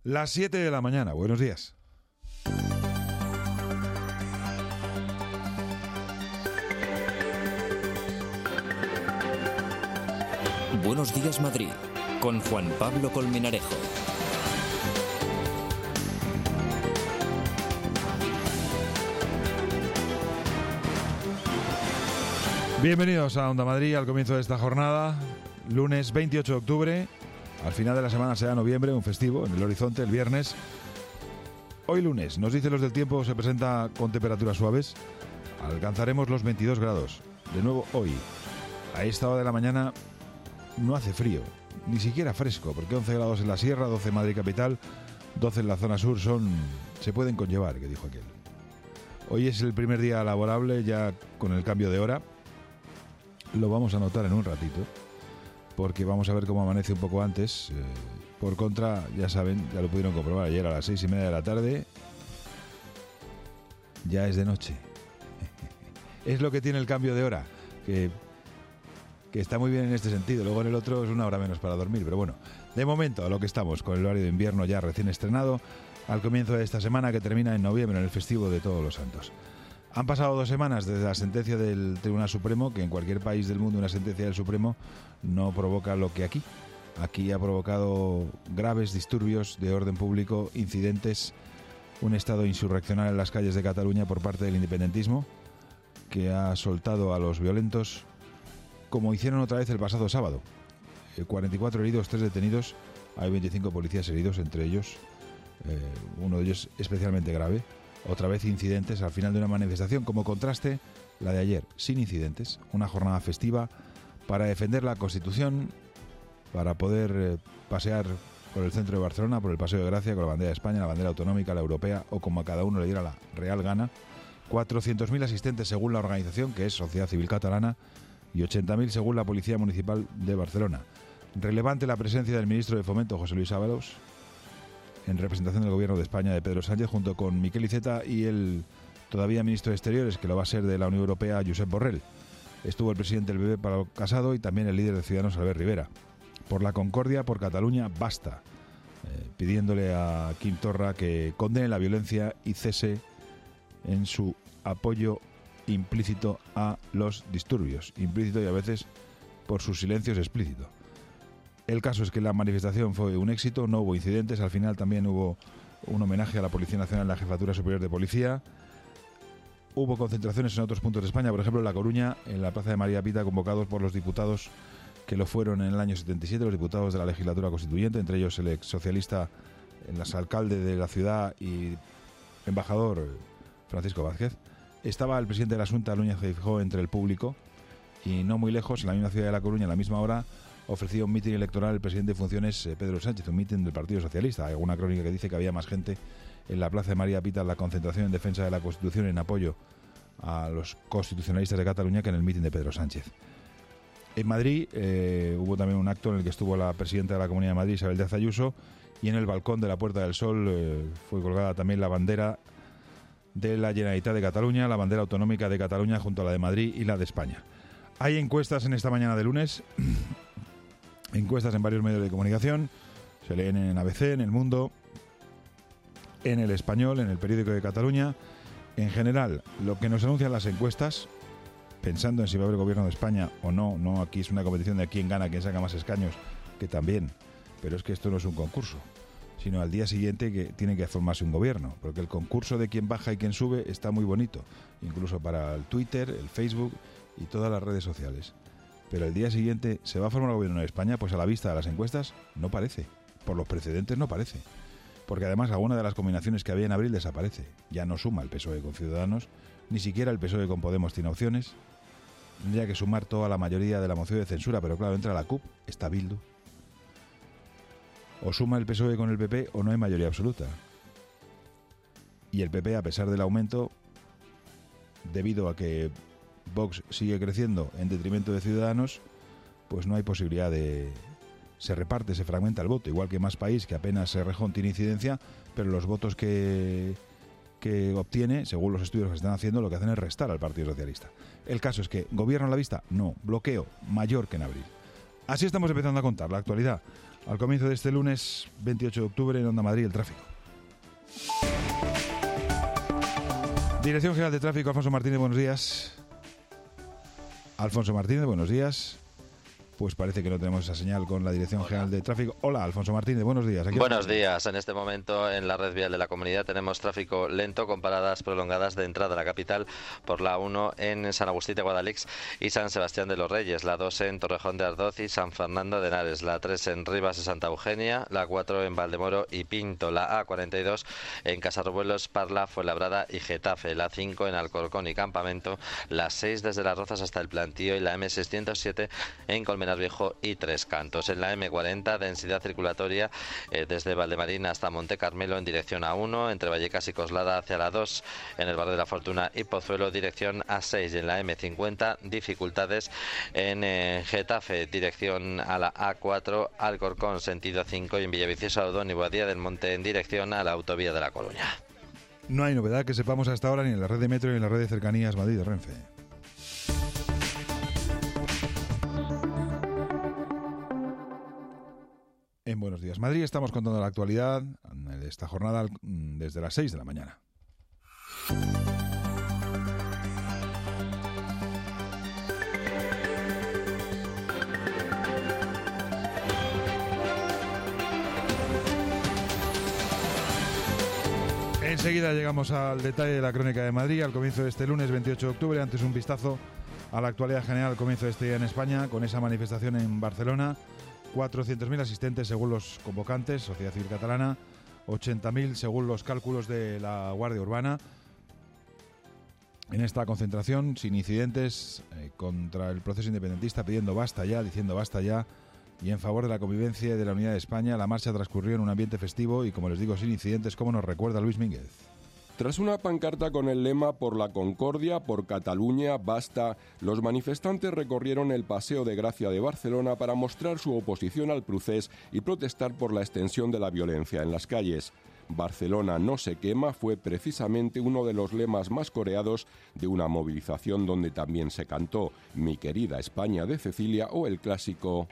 Las 7 de la mañana, buenos días. Buenos días, Madrid, con Juan Pablo Colmenarejo. Bienvenidos a Onda Madrid al comienzo de esta jornada, lunes 28 de octubre. Al final de la semana será noviembre, un festivo en el horizonte el viernes. Hoy lunes, nos dicen los del tiempo, se presenta con temperaturas suaves. Alcanzaremos los 22 grados. De nuevo hoy, a esta hora de la mañana, no hace frío, ni siquiera fresco, porque 11 grados en la sierra, 12 en Madrid capital, 12 en la zona sur se pueden conllevar, que dijo aquel. Hoy es el primer día laborable ya con el cambio de hora. Lo vamos a notar en un ratito, porque vamos a ver cómo amanece un poco antes. Por contra, ya saben, ya lo pudieron comprobar ayer a las 6:30 de la tarde. Ya es de noche. Es lo que tiene el cambio de hora, que está muy bien en este sentido. Luego en el otro es una hora menos para dormir. Pero bueno, de momento a lo que estamos, con el horario de invierno ya recién estrenado, al comienzo de esta semana que termina en noviembre, en el festivo de Todos los Santos. Han pasado 2 semanas desde la sentencia del Tribunal Supremo, que en cualquier país del mundo una sentencia del Supremo no provoca lo que aquí. Aquí ha provocado graves disturbios de orden público, incidentes, un estado insurreccional en las calles de Cataluña por parte del independentismo, que ha soltado a los violentos, como hicieron otra vez el pasado sábado. 44 heridos, 3 detenidos, hay 25 policías heridos, entre ellos, uno de ellos especialmente grave. Otra vez incidentes al final de una manifestación, como contraste la de ayer, sin incidentes, una jornada festiva para defender la Constitución, para poder pasear por el centro de Barcelona, por el Paseo de Gracia, con la bandera de España, la bandera autonómica, la europea, o como a cada uno le diera la real gana. 400.000 asistentes según la organización, que es Sociedad Civil Catalana, y 80.000 según la Policía Municipal de Barcelona. Relevante la presencia del ministro de Fomento, José Luis Ábalos, en representación del Gobierno de España, de Pedro Sánchez, junto con Miquel Iceta y el todavía ministro de Exteriores, que lo va a ser de la Unión Europea, Josep Borrell. Estuvo el presidente del PP, Pablo Casado, y también el líder de Ciudadanos, Albert Rivera. Por la concordia, por Cataluña, basta. Pidiéndole a Quim Torra que condene la violencia y cese en su apoyo implícito a los disturbios. Implícito y a veces por sus silencios explícito. El caso es que la manifestación fue un éxito, no hubo incidentes, al final también hubo un homenaje a la Policía Nacional en la Jefatura Superior de Policía. Hubo concentraciones en otros puntos de España, por ejemplo en La Coruña, en la Plaza de María Pita, convocados por los diputados que lo fueron en el año 77, los diputados de la legislatura constituyente, entre ellos el ex socialista, el exalcalde de la ciudad y embajador Francisco Vázquez. Estaba el presidente de la Xunta, Núñez Feijóo, entre el público, y no muy lejos, en la misma ciudad de La Coruña, a la misma hora, ofrecía un mitin electoral el presidente de funciones, Pedro Sánchez, un mitin del Partido Socialista. Hay alguna crónica que dice que había más gente en la Plaza de María Pita en la concentración en defensa de la Constitución en apoyo a los constitucionalistas de Cataluña que en el mitin de Pedro Sánchez. En Madrid hubo también un acto en el que estuvo la presidenta de la Comunidad de Madrid, Isabel Díaz Ayuso, y en el balcón de la Puerta del Sol fue colgada también la bandera de la Generalitat de Cataluña, la bandera autonómica de Cataluña junto a la de Madrid y la de España. Hay encuestas en esta mañana de lunes, encuestas en varios medios de comunicación, se leen en ABC, en El Mundo, en El Español, en el periódico de Cataluña. En general, lo que nos anuncian las encuestas, pensando en si va a haber gobierno de España o no, no aquí es una competición de quién gana, quién saca más escaños, que también, pero es que esto no es un concurso, sino al día siguiente que tiene que formarse un gobierno, porque el concurso de quién baja y quién sube está muy bonito, incluso para el Twitter, el Facebook y todas las redes sociales. Pero el día siguiente, ¿se va a formar un gobierno en España? Pues a la vista de las encuestas no parece, por los precedentes no parece, porque además alguna de las combinaciones que había en abril desaparece, ya no suma el PSOE con Ciudadanos, ni siquiera el PSOE con Podemos tiene opciones, tendría que sumar toda la mayoría de la moción de censura, pero claro, entra la CUP, está Bildu. O suma el PSOE con el PP o no hay mayoría absoluta. Y el PP, a pesar del aumento, debido a que Vox sigue creciendo en detrimento de Ciudadanos, pues no hay posibilidad de... Se reparte, se fragmenta el voto, igual que Más País, que apenas Errejón tiene incidencia, pero los votos que obtiene, según los estudios que se están haciendo, lo que hacen es restar al Partido Socialista. El caso es que, ¿gobierno a la vista? No, bloqueo mayor que en abril. Así estamos empezando a contar la actualidad Al comienzo de este lunes 28 de octubre en Onda Madrid, el tráfico. Dirección General de Tráfico, Alfonso Martínez, buenos días. Alfonso Martínez, buenos días. Pues parece que no tenemos esa señal con la Dirección General de Tráfico. Hola, Alfonso Martínez, buenos días. Buenos días. En este momento en la red vial de la comunidad tenemos tráfico lento con paradas prolongadas de entrada a la capital por la 1 en San Agustín de Guadalix y San Sebastián de los Reyes, la 2 en Torrejón de Ardoz y San Fernando de Henares, la 3 en Rivas de Santa Eugenia, la 4 en Valdemoro y Pinto, la A42 en Casarruelos, Parla, Fuenlabrada y Getafe, la 5 en Alcorcón y Campamento, la 6 desde Las Rozas hasta el Plantío y la M607 en Colmenar Viejo y Tres Cantos. En la M40, densidad circulatoria desde Valdemarín hasta Monte Carmelo en dirección A1, entre Vallecas y Coslada hacia la 2, en el barrio de la Fortuna y Pozuelo dirección A6. Y en la M50, dificultades en Getafe, dirección a la A4, Alcorcón, sentido 5, y en Villaviciosa, Odón y Boadilla del Monte en dirección a la autovía de La Coruña. No hay novedad que sepamos hasta ahora ni en la red de metro ni en la red de cercanías Madrid de Renfe. En Buenos Días Madrid estamos contando la actualidad de esta jornada desde las 6 de la mañana. Enseguida llegamos al detalle de la crónica de Madrid al comienzo de este lunes 28 de octubre. Antes un vistazo a la actualidad general al comienzo de este día en España con esa manifestación en Barcelona. 400.000 asistentes según los convocantes, Sociedad Civil Catalana, 80.000 según los cálculos de la Guardia Urbana. En esta concentración, sin incidentes, contra el proceso independentista, pidiendo basta ya, diciendo basta ya, y en favor de la convivencia y de la unidad de España. La marcha transcurrió en un ambiente festivo y, como les digo, sin incidentes, como nos recuerda Luis Mínguez. Tras una pancarta con el lema "Por la concordia, por Cataluña, basta", los manifestantes recorrieron el Paseo de Gracia de Barcelona para mostrar su oposición al procés y protestar por la extensión de la violencia en las calles. Barcelona no se quema fue precisamente uno de los lemas más coreados de una movilización donde también se cantó "Mi querida España" de Cecilia o el clásico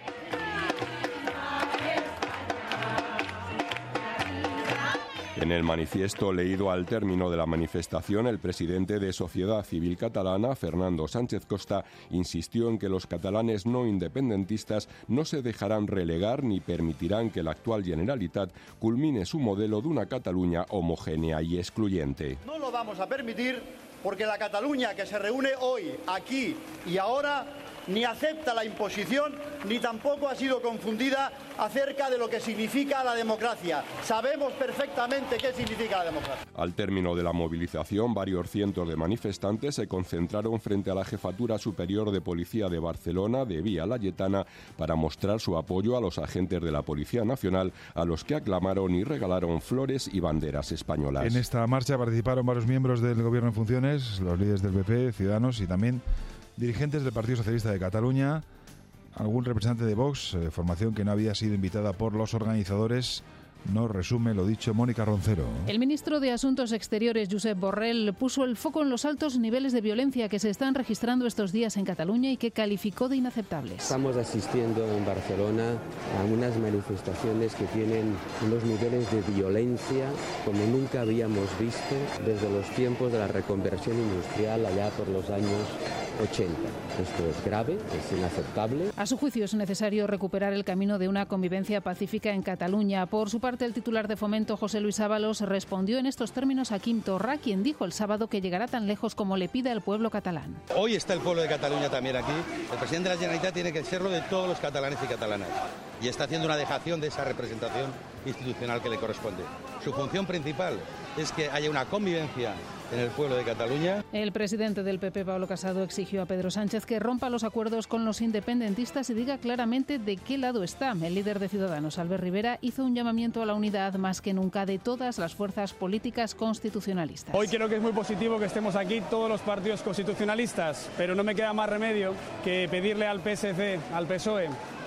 En el manifiesto leído al término de la manifestación, el presidente de Sociedad Civil Catalana, Fernando Sánchez Costa, insistió en que los catalanes no independentistas no se dejarán relegar ni permitirán que la actual Generalitat culmine su modelo de una Cataluña homogénea y excluyente. No lo vamos a permitir porque la Cataluña que se reúne hoy, aquí y ahora, ni acepta la imposición, ni tampoco ha sido confundida acerca de lo que significa la democracia. Sabemos perfectamente qué significa la democracia. Al término de la movilización, varios cientos de manifestantes se concentraron frente a la Jefatura Superior de Policía de Barcelona, de Vía Laietana, para mostrar su apoyo a los agentes de la Policía Nacional, a los que aclamaron y regalaron flores y banderas españolas. En esta marcha participaron varios miembros del Gobierno en funciones, los líderes del PP, Ciudadanos y también dirigentes del Partido Socialista de Cataluña, algún representante de Vox, formación que no había sido invitada por los organizadores. Nos resume lo dicho Mónica Roncero. El ministro de Asuntos Exteriores, Josep Borrell, puso el foco en los altos niveles de violencia que se están registrando estos días en Cataluña y que calificó de inaceptables. Estamos asistiendo en Barcelona a unas manifestaciones que tienen unos niveles de violencia como nunca habíamos visto desde los tiempos de la reconversión industrial allá por los años 80. Esto es grave, es inaceptable. A su juicio es necesario recuperar el camino de una convivencia pacífica en Cataluña. Por su parte, el titular de Fomento, José Luis Ábalos, respondió en estos términos a Quim Torra, quien dijo el sábado que llegará tan lejos como le pida el pueblo catalán. Hoy está el pueblo de Cataluña también aquí. El presidente de la Generalitat tiene que serlo de todos los catalanes y catalanas. Y está haciendo una dejación de esa representación institucional que le corresponde. Su función principal es que haya una convivencia en el pueblo de Cataluña. El presidente del PP, Pablo Casado, exigió a Pedro Sánchez que rompa los acuerdos con los independentistas y diga claramente de qué lado está. El líder de Ciudadanos, Albert Rivera, hizo un llamamiento a la unidad más que nunca de todas las fuerzas políticas constitucionalistas. Hoy creo que es muy positivo que estemos aquí todos los partidos constitucionalistas, pero no me queda más remedio que pedirle al PSC, al PSOE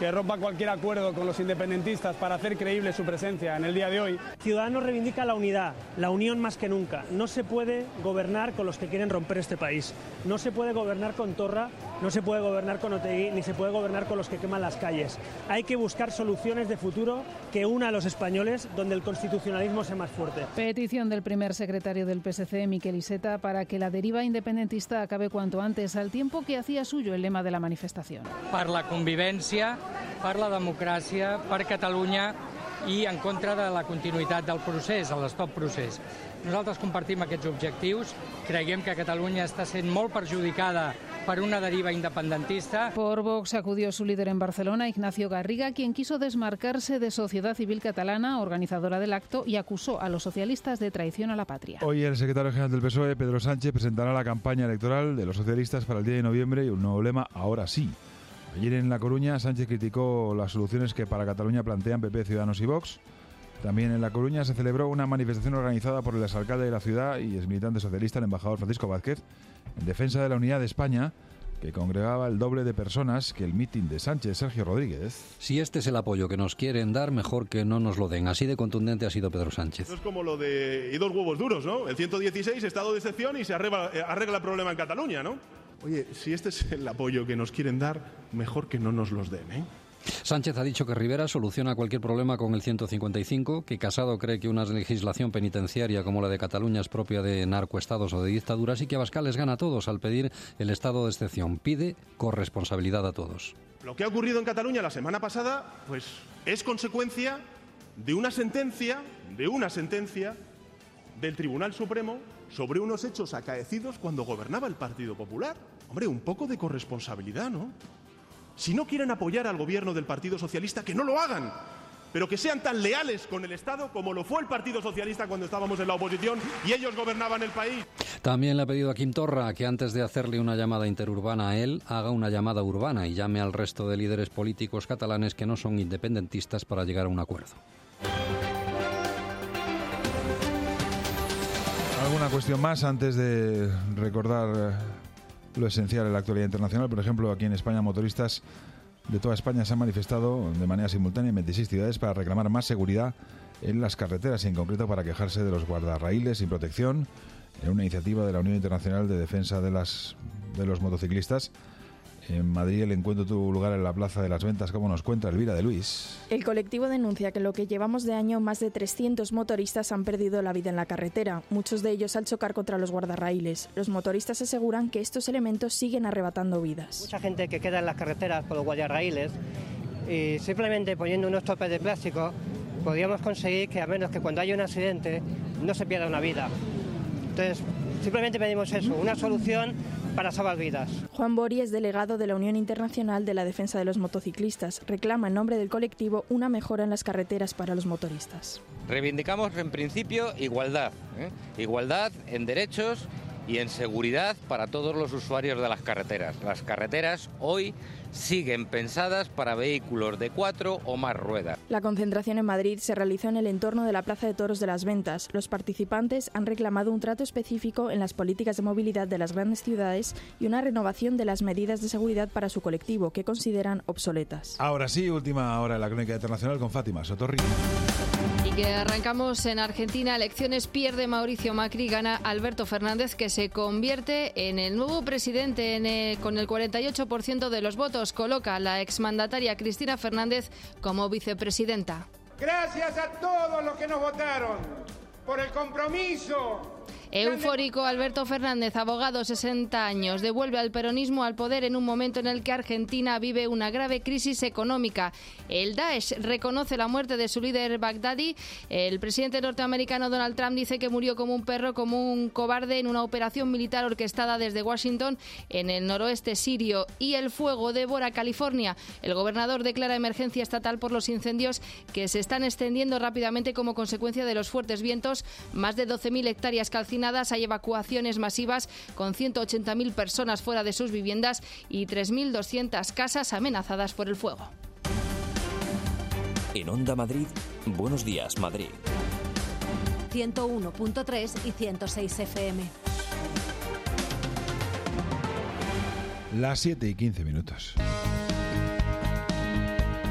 que rompa cualquier acuerdo con los independentistas para hacer creíble su presencia en el día de hoy. Ciudadanos reivindica la unidad, la unión más que nunca. No se puede gobernar con los que quieren romper este país. No se puede gobernar con Torra, no se puede gobernar con Otegi, ni se puede gobernar con los que queman las calles. Hay que buscar soluciones de futuro que una a los españoles, donde el constitucionalismo sea más fuerte. Petición del primer secretario del PSC, Miquel Iceta, para que la deriva independentista acabe cuanto antes, al tiempo que hacía suyo el lema de la manifestación. Per la convivència, per la democràcia, per Catalunya i en contra de la continuïtat del procés, el stop procés. Nosaltres compartim aquests objectius, creiem que Catalunya està sent molt perjudicada por una deriva independentista. Por Vox acudió su líder en Barcelona, Ignacio Garriga, quien quiso desmarcarse de Sociedad Civil Catalana, organizadora del acto, y acusó a los socialistas de traición a la patria. Hoy el secretario general del PSOE, Pedro Sánchez, presentará la campaña electoral de los socialistas para el 10 de noviembre y un nuevo lema, ahora sí. Ayer en La Coruña, Sánchez criticó las soluciones que para Cataluña plantean PP, Ciudadanos y Vox. También en La Coruña se celebró una manifestación organizada por el exalcalde de la ciudad y exmilitante socialista, el embajador Francisco Vázquez, en defensa de la unidad de España, que congregaba el doble de personas que el mitin de Sánchez. Sergio Rodríguez. Si este es el apoyo que nos quieren dar, mejor que no nos lo den. Así de contundente ha sido Pedro Sánchez. Esto es como lo de y dos huevos duros, ¿no? El 116, estado de excepción y se arregla el problema en Cataluña, ¿no? Oye, si este es el apoyo que nos quieren dar, mejor que no nos los den, ¿eh? Sánchez ha dicho que Rivera soluciona cualquier problema con el 155, que Casado cree que una legislación penitenciaria como la de Cataluña es propia de narcoestados o de dictaduras y que Abascal les gana a todos al pedir el estado de excepción. Pide corresponsabilidad a todos. Lo que ha ocurrido en Cataluña la semana pasada, pues es consecuencia de una sentencia del Tribunal Supremo sobre unos hechos acaecidos cuando gobernaba el Partido Popular. Hombre, un poco de corresponsabilidad, ¿no? Si no quieren apoyar al gobierno del Partido Socialista, que no lo hagan, pero que sean tan leales con el Estado como lo fue el Partido Socialista cuando estábamos en la oposición y ellos gobernaban el país. También le ha pedido a Quim Torra que antes de hacerle una llamada interurbana a él, haga una llamada urbana y llame al resto de líderes políticos catalanes que no son independentistas para llegar a un acuerdo. ¿Alguna cuestión más antes de recordar lo esencial en la actualidad internacional? Por ejemplo, aquí en España, motoristas de toda España se han manifestado de manera simultánea en 26 ciudades para reclamar más seguridad en las carreteras y en concreto para quejarse de los guardarraíles sin protección en una iniciativa de la Unión Internacional de Defensa de los Motociclistas. En Madrid el encuentro tuvo lugar en la Plaza de las Ventas, como nos cuenta Elvira de Luis. El colectivo denuncia que en lo que llevamos de año más de 300 motoristas han perdido la vida en la carretera, muchos de ellos al chocar contra los guardarraíles. Los motoristas aseguran que estos elementos siguen arrebatando vidas. Mucha gente que queda en las carreteras por los guardarraíles y simplemente poniendo unos topes de plástico podríamos conseguir que al menos que cuando haya un accidente no se pierda una vida. Entonces simplemente pedimos eso, una solución para salvar vidas. Juan Bori es delegado de la Unión Internacional de la Defensa de los Motociclistas. Reclama en nombre del colectivo una mejora en las carreteras para los motoristas. Reivindicamos en principio igualdad, igualdad en derechos y en seguridad para todos los usuarios de las carreteras. Las carreteras hoy siguen pensadas para vehículos de 4 o más ruedas. La concentración en Madrid se realizó en el entorno de la Plaza de Toros de las Ventas. Los participantes han reclamado un trato específico en las políticas de movilidad de las grandes ciudades y una renovación de las medidas de seguridad para su colectivo, que consideran obsoletas. Ahora sí, última hora en la crónica internacional con Fátima Sotorri. Y que arrancamos en Argentina. Elecciones, pierde Mauricio Macri, gana Alberto Fernández, que se convierte en el nuevo presidente con el 48% de los votos. Coloca a la exmandataria Cristina Fernández como vicepresidenta. Gracias a todos los que nos votaron por el compromiso. Eufórico, Alberto Fernández, abogado, 60 años, devuelve al peronismo al poder en un momento en el que Argentina vive una grave crisis económica. El Daesh reconoce la muerte de su líder Baghdadi. El presidente norteamericano Donald Trump dice que murió como un perro, como un cobarde en una operación militar orquestada desde Washington en el noroeste sirio. Y el fuego devora California. El gobernador declara emergencia estatal por los incendios que se están extendiendo rápidamente como consecuencia de los fuertes vientos. Más de 12.000 hectáreas calcinadas. Hay evacuaciones masivas con 180.000 personas fuera de sus viviendas y 3.200 casas amenazadas por el fuego. En Onda Madrid, Buenos Días Madrid. 101.3 y 106 FM. Las 7:15.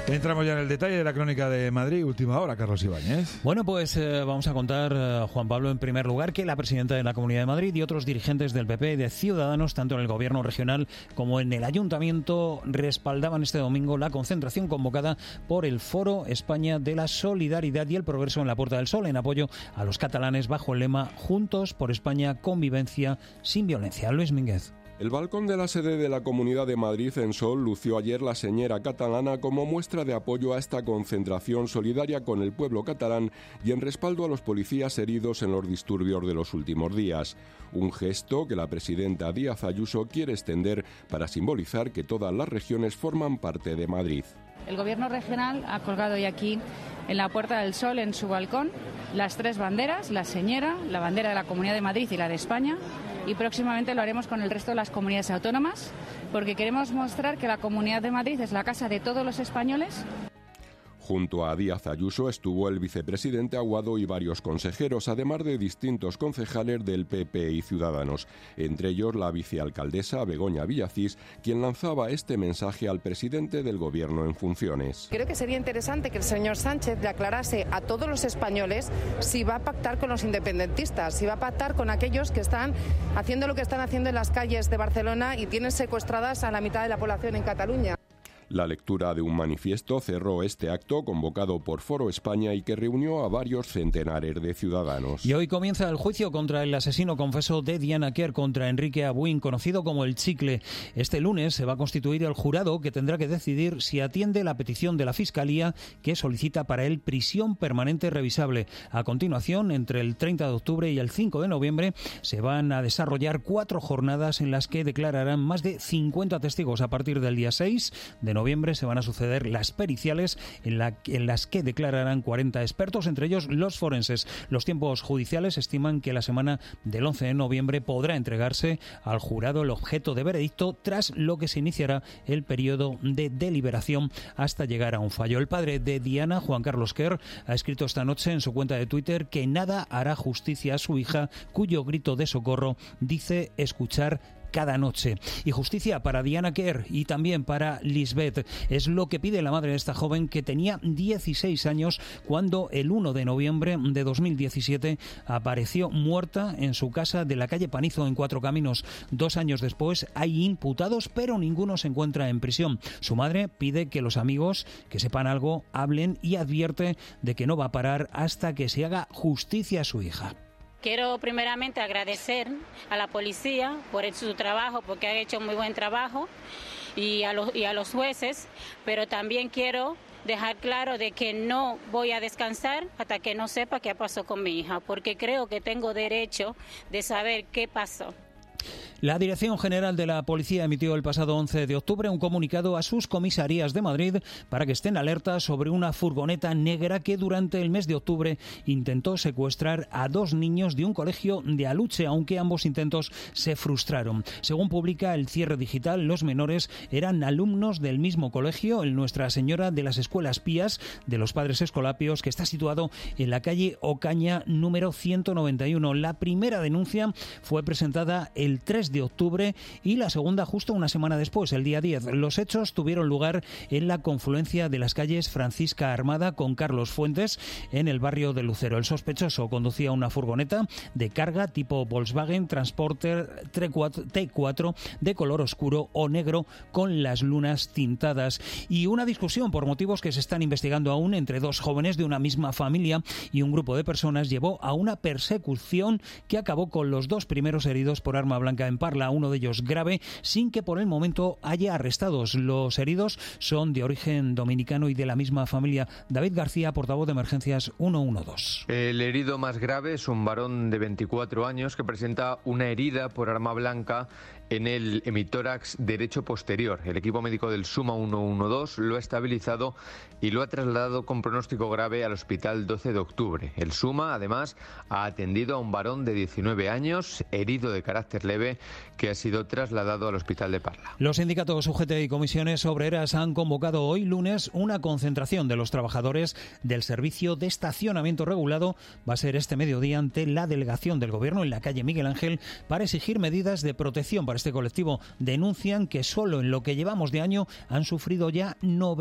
Entramos ya en el detalle de la crónica de Madrid, última hora, Carlos Ibáñez. Bueno, pues vamos a contar, Juan Pablo, en primer lugar, que la presidenta de la Comunidad de Madrid y otros dirigentes del PP y de Ciudadanos, tanto en el gobierno regional como en el ayuntamiento, respaldaban este domingo la concentración convocada por el Foro España de la Solidaridad y el Progreso en la Puerta del Sol, en apoyo a los catalanes bajo el lema Juntos por España, convivencia sin violencia. Luis Mínguez. El balcón de la sede de la Comunidad de Madrid en Sol lució ayer la señera catalana como muestra de apoyo a esta concentración solidaria con el pueblo catalán y en respaldo a los policías heridos en los disturbios de los últimos días. Un gesto que la presidenta Díaz Ayuso quiere extender para simbolizar que todas las regiones forman parte de Madrid. El Gobierno regional ha colgado hoy aquí en la Puerta del Sol, en su balcón, las tres banderas, la señera, la bandera de la Comunidad de Madrid y la de España. Y próximamente lo haremos con el resto de las comunidades autónomas, porque queremos mostrar que la Comunidad de Madrid es la casa de todos los españoles. Junto a Díaz Ayuso estuvo el vicepresidente Aguado y varios consejeros, además de distintos concejales del PP y Ciudadanos, entre ellos la vicealcaldesa Begoña Villacís, quien lanzaba este mensaje al presidente del Gobierno en funciones. Creo que sería interesante que el señor Sánchez le aclarase a todos los españoles si va a pactar con los independentistas, si va a pactar con aquellos que están haciendo lo que están haciendo en las calles de Barcelona y tienen secuestradas a la mitad de la población en Cataluña. La lectura de un manifiesto cerró este acto convocado por Foro España y que reunió a varios centenares de ciudadanos. Y hoy comienza el juicio contra el asesino confeso de Diana Quer, contra Enrique Abuin, conocido como El Chicle. Este lunes se va a constituir el jurado que tendrá que decidir si atiende la petición de la Fiscalía, que solicita para él prisión permanente revisable. A continuación, entre el 30 de octubre y el 5 de noviembre, se van a desarrollar 4 jornadas en las que declararán más de 50 testigos. A partir del día 6 de noviembre se van a suceder las periciales en las que declararán 40 expertos, entre ellos los forenses. Los tiempos judiciales estiman que la semana del 11 de noviembre podrá entregarse al jurado el objeto de veredicto, tras lo que se iniciará el periodo de deliberación hasta llegar a un fallo. El padre de Diana, Juan Carlos Quer, ha escrito esta noche en su cuenta de Twitter que nada hará justicia a su hija, cuyo grito de socorro dice escuchar cada noche. Y justicia para Diana Quer y también para Lisbeth. Es lo que pide la madre de esta joven, que tenía 16 años cuando el 1 de noviembre de 2017 apareció muerta en su casa de la calle Panizo, en Cuatro Caminos. 2 años después hay imputados, pero ninguno se encuentra en prisión. Su madre pide que los amigos que sepan algo hablen y advierte de que no va a parar hasta que se haga justicia a su hija. Quiero primeramente agradecer a la policía por su trabajo, porque han hecho muy buen trabajo, y a los jueces, pero también quiero dejar claro de que no voy a descansar hasta que no sepa qué pasó con mi hija, porque creo que tengo derecho de saber qué pasó. La Dirección General de la Policía emitió el pasado 11 de octubre un comunicado a sus comisarías de Madrid para que estén alerta sobre una furgoneta negra que durante el mes de octubre intentó secuestrar a 2 niños de un colegio de Aluche, aunque ambos intentos se frustraron. Según publica El Cierre Digital, los menores eran alumnos del mismo colegio, el Nuestra Señora de las Escuelas Pías de los Padres Escolapios, que está situado en la calle Ocaña número 191. La primera denuncia fue presentada el 3 de octubre y la segunda justo una semana después, el día 10. Los hechos tuvieron lugar en la confluencia de las calles Francisca Armada con Carlos Fuentes, en el barrio de Lucero. El sospechoso conducía una furgoneta de carga tipo Volkswagen Transporter T4 de color oscuro o negro con las lunas tintadas. Y una discusión por motivos que se están investigando aún entre 2 jóvenes de una misma familia y un grupo de personas llevó a una persecución que acabó con los 2 primeros heridos por arma blanca en Parla, uno de ellos grave, sin que por el momento haya arrestados. Los heridos son de origen dominicano y de la misma familia. David García, portavoz de Emergencias 112. El herido más grave es un varón de 24 años que presenta una herida por arma blanca en el hemitórax derecho posterior. El equipo médico del SUMA 112 lo ha estabilizado y lo ha trasladado con pronóstico grave al hospital 12 de octubre. El SUMA, además, ha atendido a un varón de 19 años, herido de carácter leve, que ha sido trasladado al hospital de Parla. Los sindicatos UGT y comisiones obreras han convocado hoy lunes una concentración de los trabajadores del servicio de estacionamiento regulado. Va a ser este mediodía ante la delegación del Gobierno en la calle Miguel Ángel para exigir medidas de protección para este colectivo. Denuncian que solo en lo que llevamos de año han sufrido ya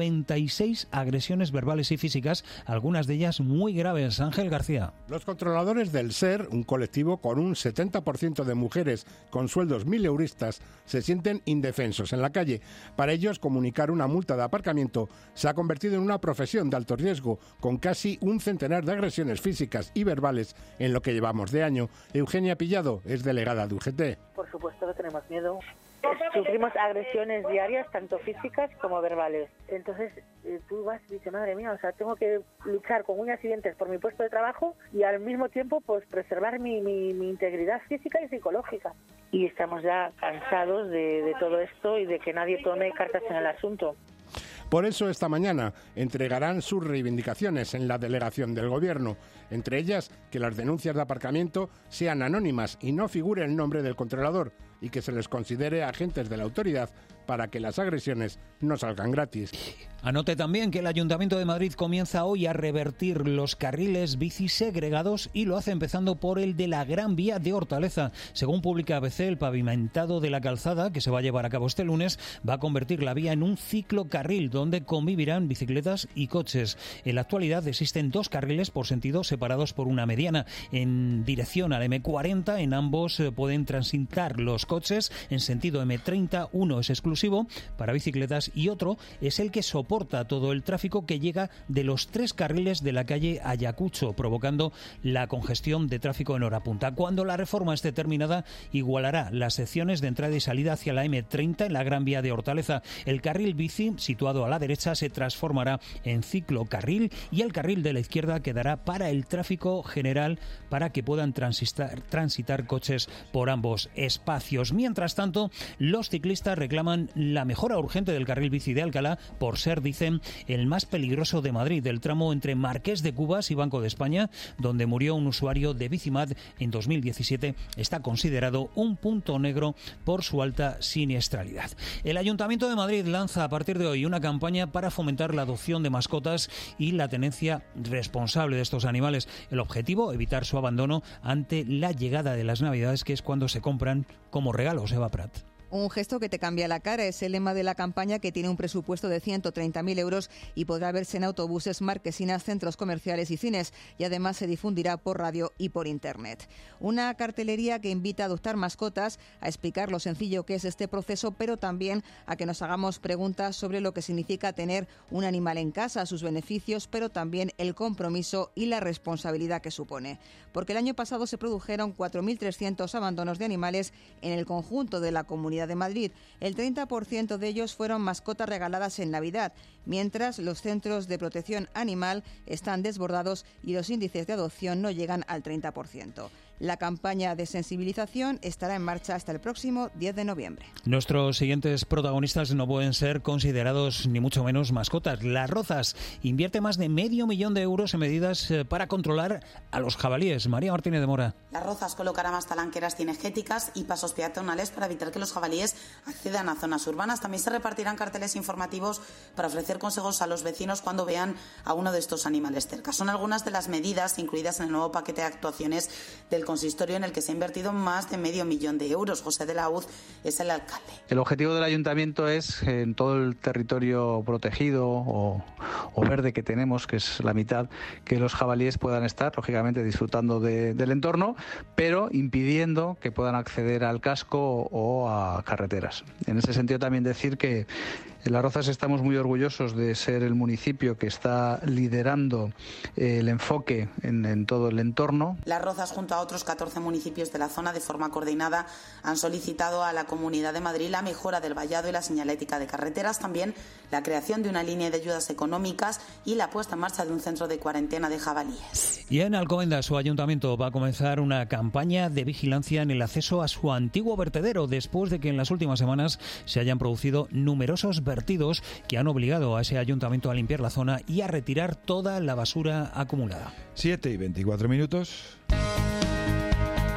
96 agresiones verbales y físicas, algunas de ellas muy graves. Ángel García. Los controladores del SER, un colectivo con un 70% de mujeres con sueldos mileuristas, se sienten indefensos en la calle. Para ellos, comunicar una multa de aparcamiento se ha convertido en una profesión de alto riesgo, con casi un centenar de agresiones físicas y verbales en lo que llevamos de año. Eugenia Pillado es delegada de UGT. Por supuesto que tenemos miedo. Sufrimos agresiones diarias, tanto físicas como verbales. Entonces tú vas y dices, madre mía, o sea, tengo que luchar con uñas y dientes por mi puesto de trabajo y al mismo tiempo pues preservar mi integridad física y psicológica. Y estamos ya cansados de todo esto y de que nadie tome cartas en el asunto. Por eso esta mañana entregarán sus reivindicaciones en la delegación del Gobierno, entre ellas que las denuncias de aparcamiento sean anónimas y no figure el nombre del controlador y que se les considere agentes de la autoridad para que las agresiones no salgan gratis. Anote también que el Ayuntamiento de Madrid comienza hoy a revertir los carriles bici segregados y lo hace empezando por el de la Gran Vía de Hortaleza. Según publica ABC, el pavimentado de la calzada, que se va a llevar a cabo este lunes, va a convertir la vía en un ciclocarril donde convivirán bicicletas y coches. En la actualidad existen 2 carriles por sentido separados por una mediana. En dirección al M40, en ambos pueden transitar los coches. En sentido M30, uno es exclusivo para bicicletas y otro es el que soporta todo el tráfico que llega de los 3 carriles de la calle Ayacucho, provocando la congestión de tráfico en hora punta. Cuando la reforma esté terminada, igualará las secciones de entrada y salida hacia la M30 en la Gran Vía de Hortaleza. El carril bici, situado a la derecha, se transformará en ciclocarril y el carril de la izquierda quedará para el tráfico general para que puedan transitar coches por ambos espacios. Mientras tanto, los ciclistas reclaman la mejora urgente del carril bici de Alcalá por ser, dicen, el más peligroso de Madrid, del tramo entre Marqués de Cubas y Banco de España, donde murió un usuario de Bicimad en 2017, está considerado un punto negro por su alta siniestralidad. El Ayuntamiento de Madrid lanza a partir de hoy una campaña para fomentar la adopción de mascotas y la tenencia responsable de estos animales. El objetivo, evitar su abandono ante la llegada de las Navidades, que es cuando se compran como regalos. Eva Prat. Un gesto que te cambia la cara es el lema de la campaña, que tiene un presupuesto de 130.000 euros y podrá verse en autobuses, marquesinas, centros comerciales y cines, y además se difundirá por radio y por internet. Una cartelería que invita a adoptar mascotas, a explicar lo sencillo que es este proceso, pero también a que nos hagamos preguntas sobre lo que significa tener un animal en casa, sus beneficios, pero también el compromiso y la responsabilidad que supone. Porque el año pasado se produjeron 4.300 abandonos de animales en el conjunto de la Comunidad de Madrid. El 30% de ellos fueron mascotas regaladas en Navidad, mientras los centros de protección animal están desbordados y los índices de adopción no llegan al 30%. La campaña de sensibilización estará en marcha hasta el próximo 10 de noviembre. Nuestros siguientes protagonistas no pueden ser considerados ni mucho menos mascotas. Las Rozas invierte más de $500.000 en medidas para controlar a los jabalíes. María Martínez de Mora. Las Rozas colocará más talanqueras cinegéticas y pasos peatonales para evitar que los jabalíes accedan a zonas urbanas. También se repartirán carteles informativos para ofrecer consejos a los vecinos cuando vean a uno de estos animales cerca. Son algunas de las medidas incluidas en el nuevo paquete de actuaciones del consistorio, en el que se ha invertido más de €500.000. José de la Hoz es el alcalde. El objetivo del ayuntamiento es, en todo el territorio protegido o verde que tenemos, que es la mitad, que los jabalíes puedan estar, lógicamente, disfrutando del entorno, pero impidiendo que puedan acceder al casco o a carreteras. En ese sentido, también decir que en Las Rozas estamos muy orgullosos de ser el municipio que está liderando el enfoque en todo el entorno. Las Rozas, junto a otros 14 municipios de la zona, de forma coordinada, han solicitado a la Comunidad de Madrid la mejora del vallado y la señalética de carreteras, también la creación de una línea de ayudas económicas y la puesta en marcha de un centro de cuarentena de jabalíes. Y en Alcobendas, su ayuntamiento va a comenzar una campaña de vigilancia en el acceso a su antiguo vertedero, después de que en las últimas semanas se hayan producido numerosos vertidos que han obligado a ese ayuntamiento a limpiar la zona y a retirar toda la basura acumulada. 7:24.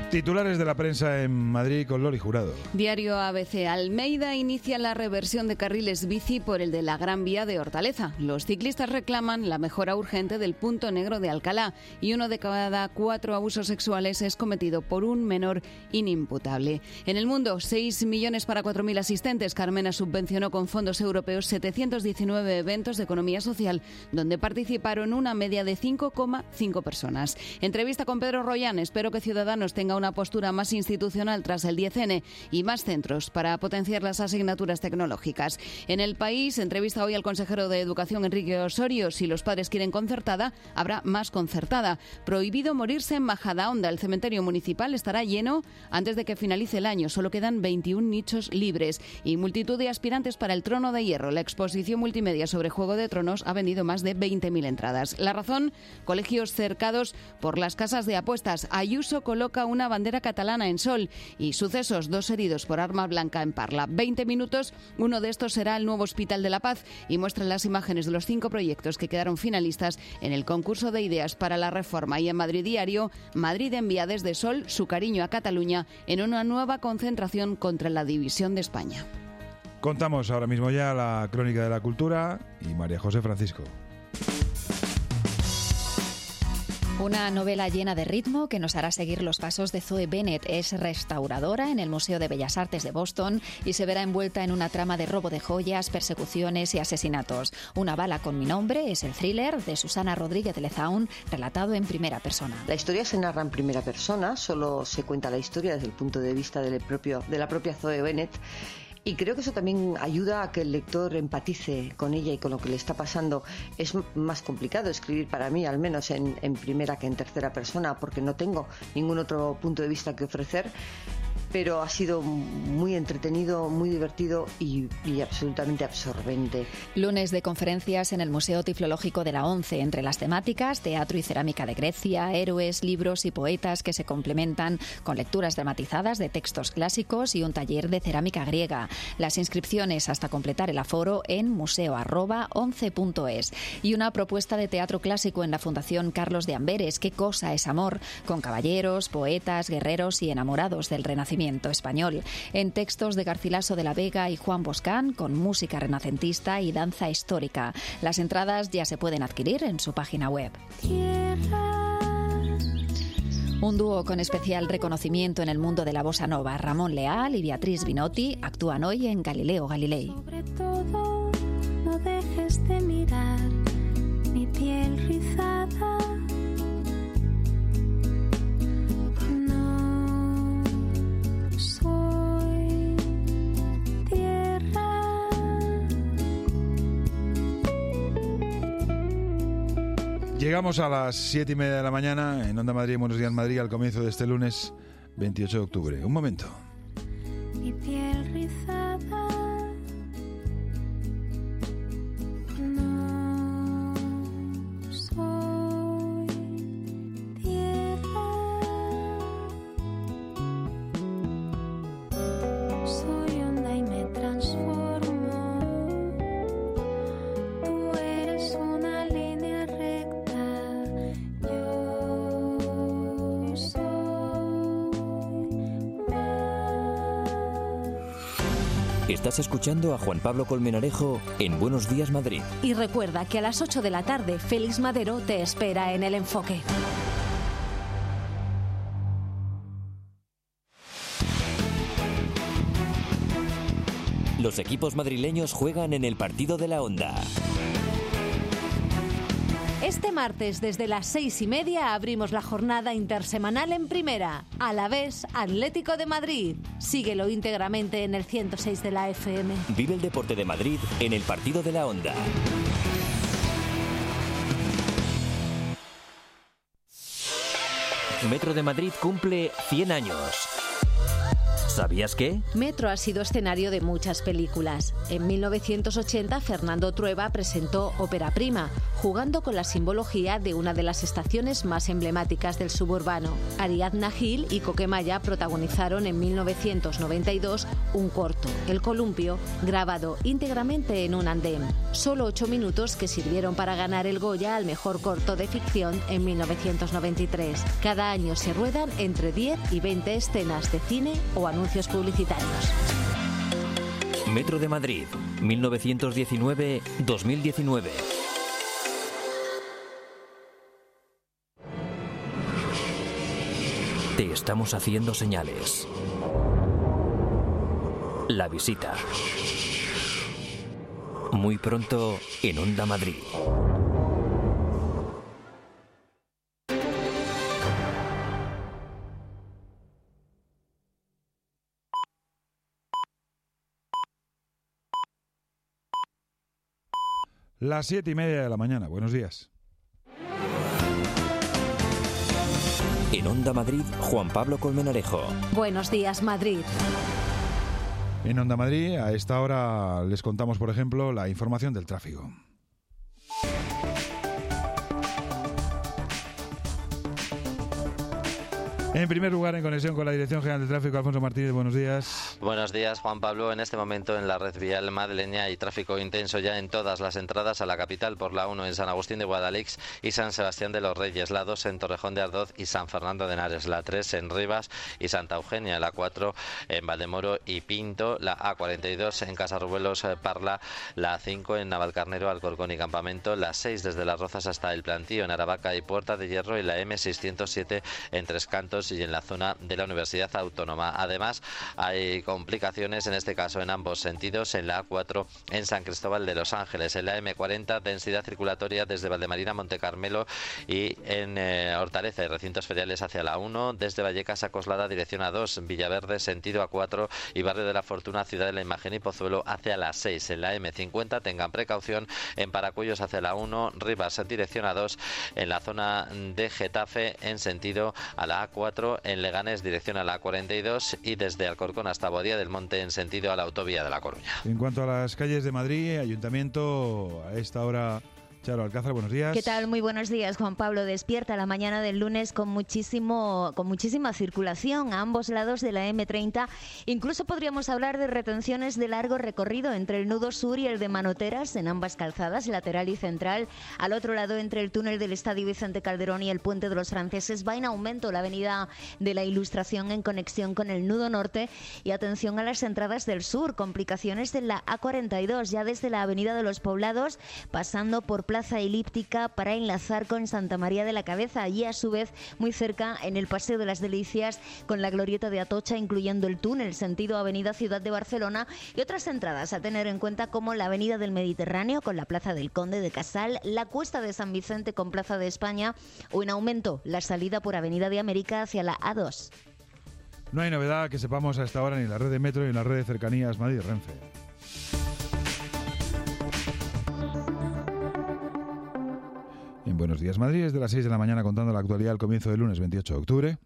Titulares de la prensa en Madrid con Lori Jurado. Diario ABC. Almeida inicia la reversión de carriles bici por el de la Gran Vía de Hortaleza. Los ciclistas reclaman la mejora urgente del punto negro de Alcalá y 1 de cada 4 abusos sexuales es cometido por un menor inimputable. En el mundo, 6 millones para 4.000 asistentes. Carmena subvencionó con fondos europeos 719 eventos de economía social, donde participaron una media de 5,5 personas. Entrevista con Pedro Rollán. Espero que Ciudadanos tenga una postura más institucional tras el 10N y más centros para potenciar las asignaturas tecnológicas. En El País, entrevista hoy al consejero de Educación, Enrique Osorio. Si los padres quieren concertada, habrá más concertada. Prohibido morirse en Majadahonda. El cementerio municipal estará lleno antes de que finalice el año. Solo quedan 21 nichos libres y multitud de aspirantes para el Trono de Hierro. La exposición multimedia sobre Juego de Tronos ha vendido más de 20.000 entradas. La razón, colegios cercados por las casas de apuestas. Ayuso coloca una bandera catalana en Sol y sucesos, 2 heridos por arma blanca en Parla. 20 minutos, uno de estos será el nuevo Hospital de la Paz y muestra las imágenes de los 5 proyectos que quedaron finalistas en el concurso de ideas para la reforma. Y en Madrid Diario, Madrid envía desde Sol su cariño a Cataluña en una nueva concentración contra la división de España. Contamos ahora mismo ya la crónica de la cultura y María José Francisco. Una novela llena de ritmo que nos hará seguir los pasos de Zoe Bennett. Es restauradora en el Museo de Bellas Artes de Boston y se verá envuelta en una trama de robo de joyas, persecuciones y asesinatos. Una bala con mi nombre es el thriller de Susana Rodríguez de Lezaun, relatado en primera persona. La historia se narra en primera persona, solo se cuenta la historia desde el punto de vista de la propia Zoe Bennett. Y creo que eso también ayuda a que el lector empatice con ella y con lo que le está pasando. Es más complicado escribir para mí, al menos en primera que en tercera persona, porque no tengo ningún otro punto de vista que ofrecer. Pero ha sido muy entretenido, muy divertido y absolutamente absorbente. Lunes de conferencias en el Museo Tiflológico de la ONCE, entre las temáticas teatro y cerámica de Grecia, héroes, libros y poetas que se complementan con lecturas dramatizadas de textos clásicos y un taller de cerámica griega. Las inscripciones hasta completar el aforo en museo@once.es. Y una propuesta de teatro clásico en la Fundación Carlos de Amberes, ¿Qué cosa es amor?, con caballeros, poetas, guerreros y enamorados del Renacimiento español, en textos de Garcilaso de la Vega y Juan Boscán, con música renacentista y danza histórica. Las entradas ya se pueden adquirir en su página web. Un dúo con especial reconocimiento en el mundo de la bossa nova, Ramón Leal y Beatriz Binotti, actúan hoy en Galileo Galilei. Sobre todo, no dejes de mirar mi piel rizada. Soy tierra. Llegamos a las 7:30 de la mañana en Onda Madrid, Buenos Días Madrid, al comienzo de este lunes 28 de octubre. Un momento. Mi piel rizada. Estás escuchando a Juan Pablo Colmenarejo en Buenos Días Madrid. Y recuerda que a las 8 de la tarde Félix Madero te espera en El Enfoque. Los equipos madrileños juegan en el partido de la Onda. Este martes, desde las 6:30, abrimos la jornada intersemanal en Primera. Alavés Atlético de Madrid. Síguelo íntegramente en el 106 de la FM. Vive el deporte de Madrid en el partido de la Onda. Metro de Madrid cumple 100 años. ¿Sabías qué? Metro ha sido escenario de muchas películas. En 1980, Fernando Trueba presentó Ópera Prima. jugando con la simbología de una de las estaciones más emblemáticas del suburbano. Ariadna Gil y Coquemaya protagonizaron en 1992 un corto, El columpio, grabado íntegramente en un andén. Solo 8 minutos que sirvieron para ganar el Goya al mejor corto de ficción en 1993. Cada año se ruedan entre 10 y 20 escenas de cine o anuncios publicitarios. Metro de Madrid, 1919-2019. Te estamos haciendo señales. La visita. Muy pronto en Onda Madrid. Las 7:30 de la mañana. Buenos días. En Onda Madrid, Juan Pablo Colmenarejo. Buenos días, Madrid. En Onda Madrid, a esta hora les contamos, por ejemplo, la información del tráfico. En primer lugar, en conexión con la Dirección General de Tráfico, Alfonso Martínez, buenos días. Buenos días, Juan Pablo. En este momento en la red vial madrileña hay tráfico intenso ya en todas las entradas a la capital, por la 1 en San Agustín de Guadalix y San Sebastián de los Reyes, la 2 en Torrejón de Ardoz y San Fernando de Henares, la 3 en Rivas y Santa Eugenia, la 4 en Valdemoro y Pinto, la A42 en Casarrubelos, Parla, la 5 en Navalcarnero, Alcorcón y Campamento, la 6 desde Las Rozas hasta El Plantío en Aravaca y Puerta de Hierro y la M607 en Tres Cantos y en la zona de la Universidad Autónoma. Además, hay complicaciones, en este caso en ambos sentidos, en la A4 en San Cristóbal de los Ángeles, en la M40 densidad circulatoria desde Valdemarina a Montecarmelo y en Hortaleza y recintos feriales hacia la 1, desde Vallecas a Coslada dirección A2, Villaverde sentido A4 y Barrio de la Fortuna, Ciudad de la Imagen y Pozuelo hacia la 6. En la M50 tengan precaución en Paracuellos hacia la 1, Rivas en dirección A2, en la zona de Getafe en sentido a la A4, en Leganés dirección a la A42 y desde Alcorcón hasta Boadilla del Monte en sentido a la autovía de La Coruña. En cuanto a las calles de Madrid, Ayuntamiento, a esta hora... Charo Alcázar, buenos días. ¿Qué tal? Muy buenos días, Juan Pablo. Despierta la mañana del lunes con muchísima circulación a ambos lados de la M30. Incluso podríamos hablar de retenciones de largo recorrido entre el nudo sur y el de Manoteras en ambas calzadas, lateral y central. Al otro lado, entre el túnel del Estadio Vicente Calderón y el Puente de los Franceses, va en aumento la avenida de la Ilustración en conexión con el nudo norte. Y atención a las entradas del sur, complicaciones en la A42, ya desde la avenida de los Poblados, pasando por Plaza Elíptica para enlazar con Santa María de la Cabeza y a su vez muy cerca en el Paseo de las Delicias con la glorieta de Atocha, incluyendo el túnel sentido Avenida Ciudad de Barcelona y otras entradas a tener en cuenta como la Avenida del Mediterráneo con la Plaza del Conde de Casal, la Cuesta de San Vicente con Plaza de España o en aumento la salida por Avenida de América hacia la A2. No hay novedad que sepamos a esta hora ni en la red de metro ni en la red de cercanías Madrid-Renfe. En Buenos Días Madrid, desde las 6 de la mañana contando la actualidad al comienzo del lunes 28 de octubre.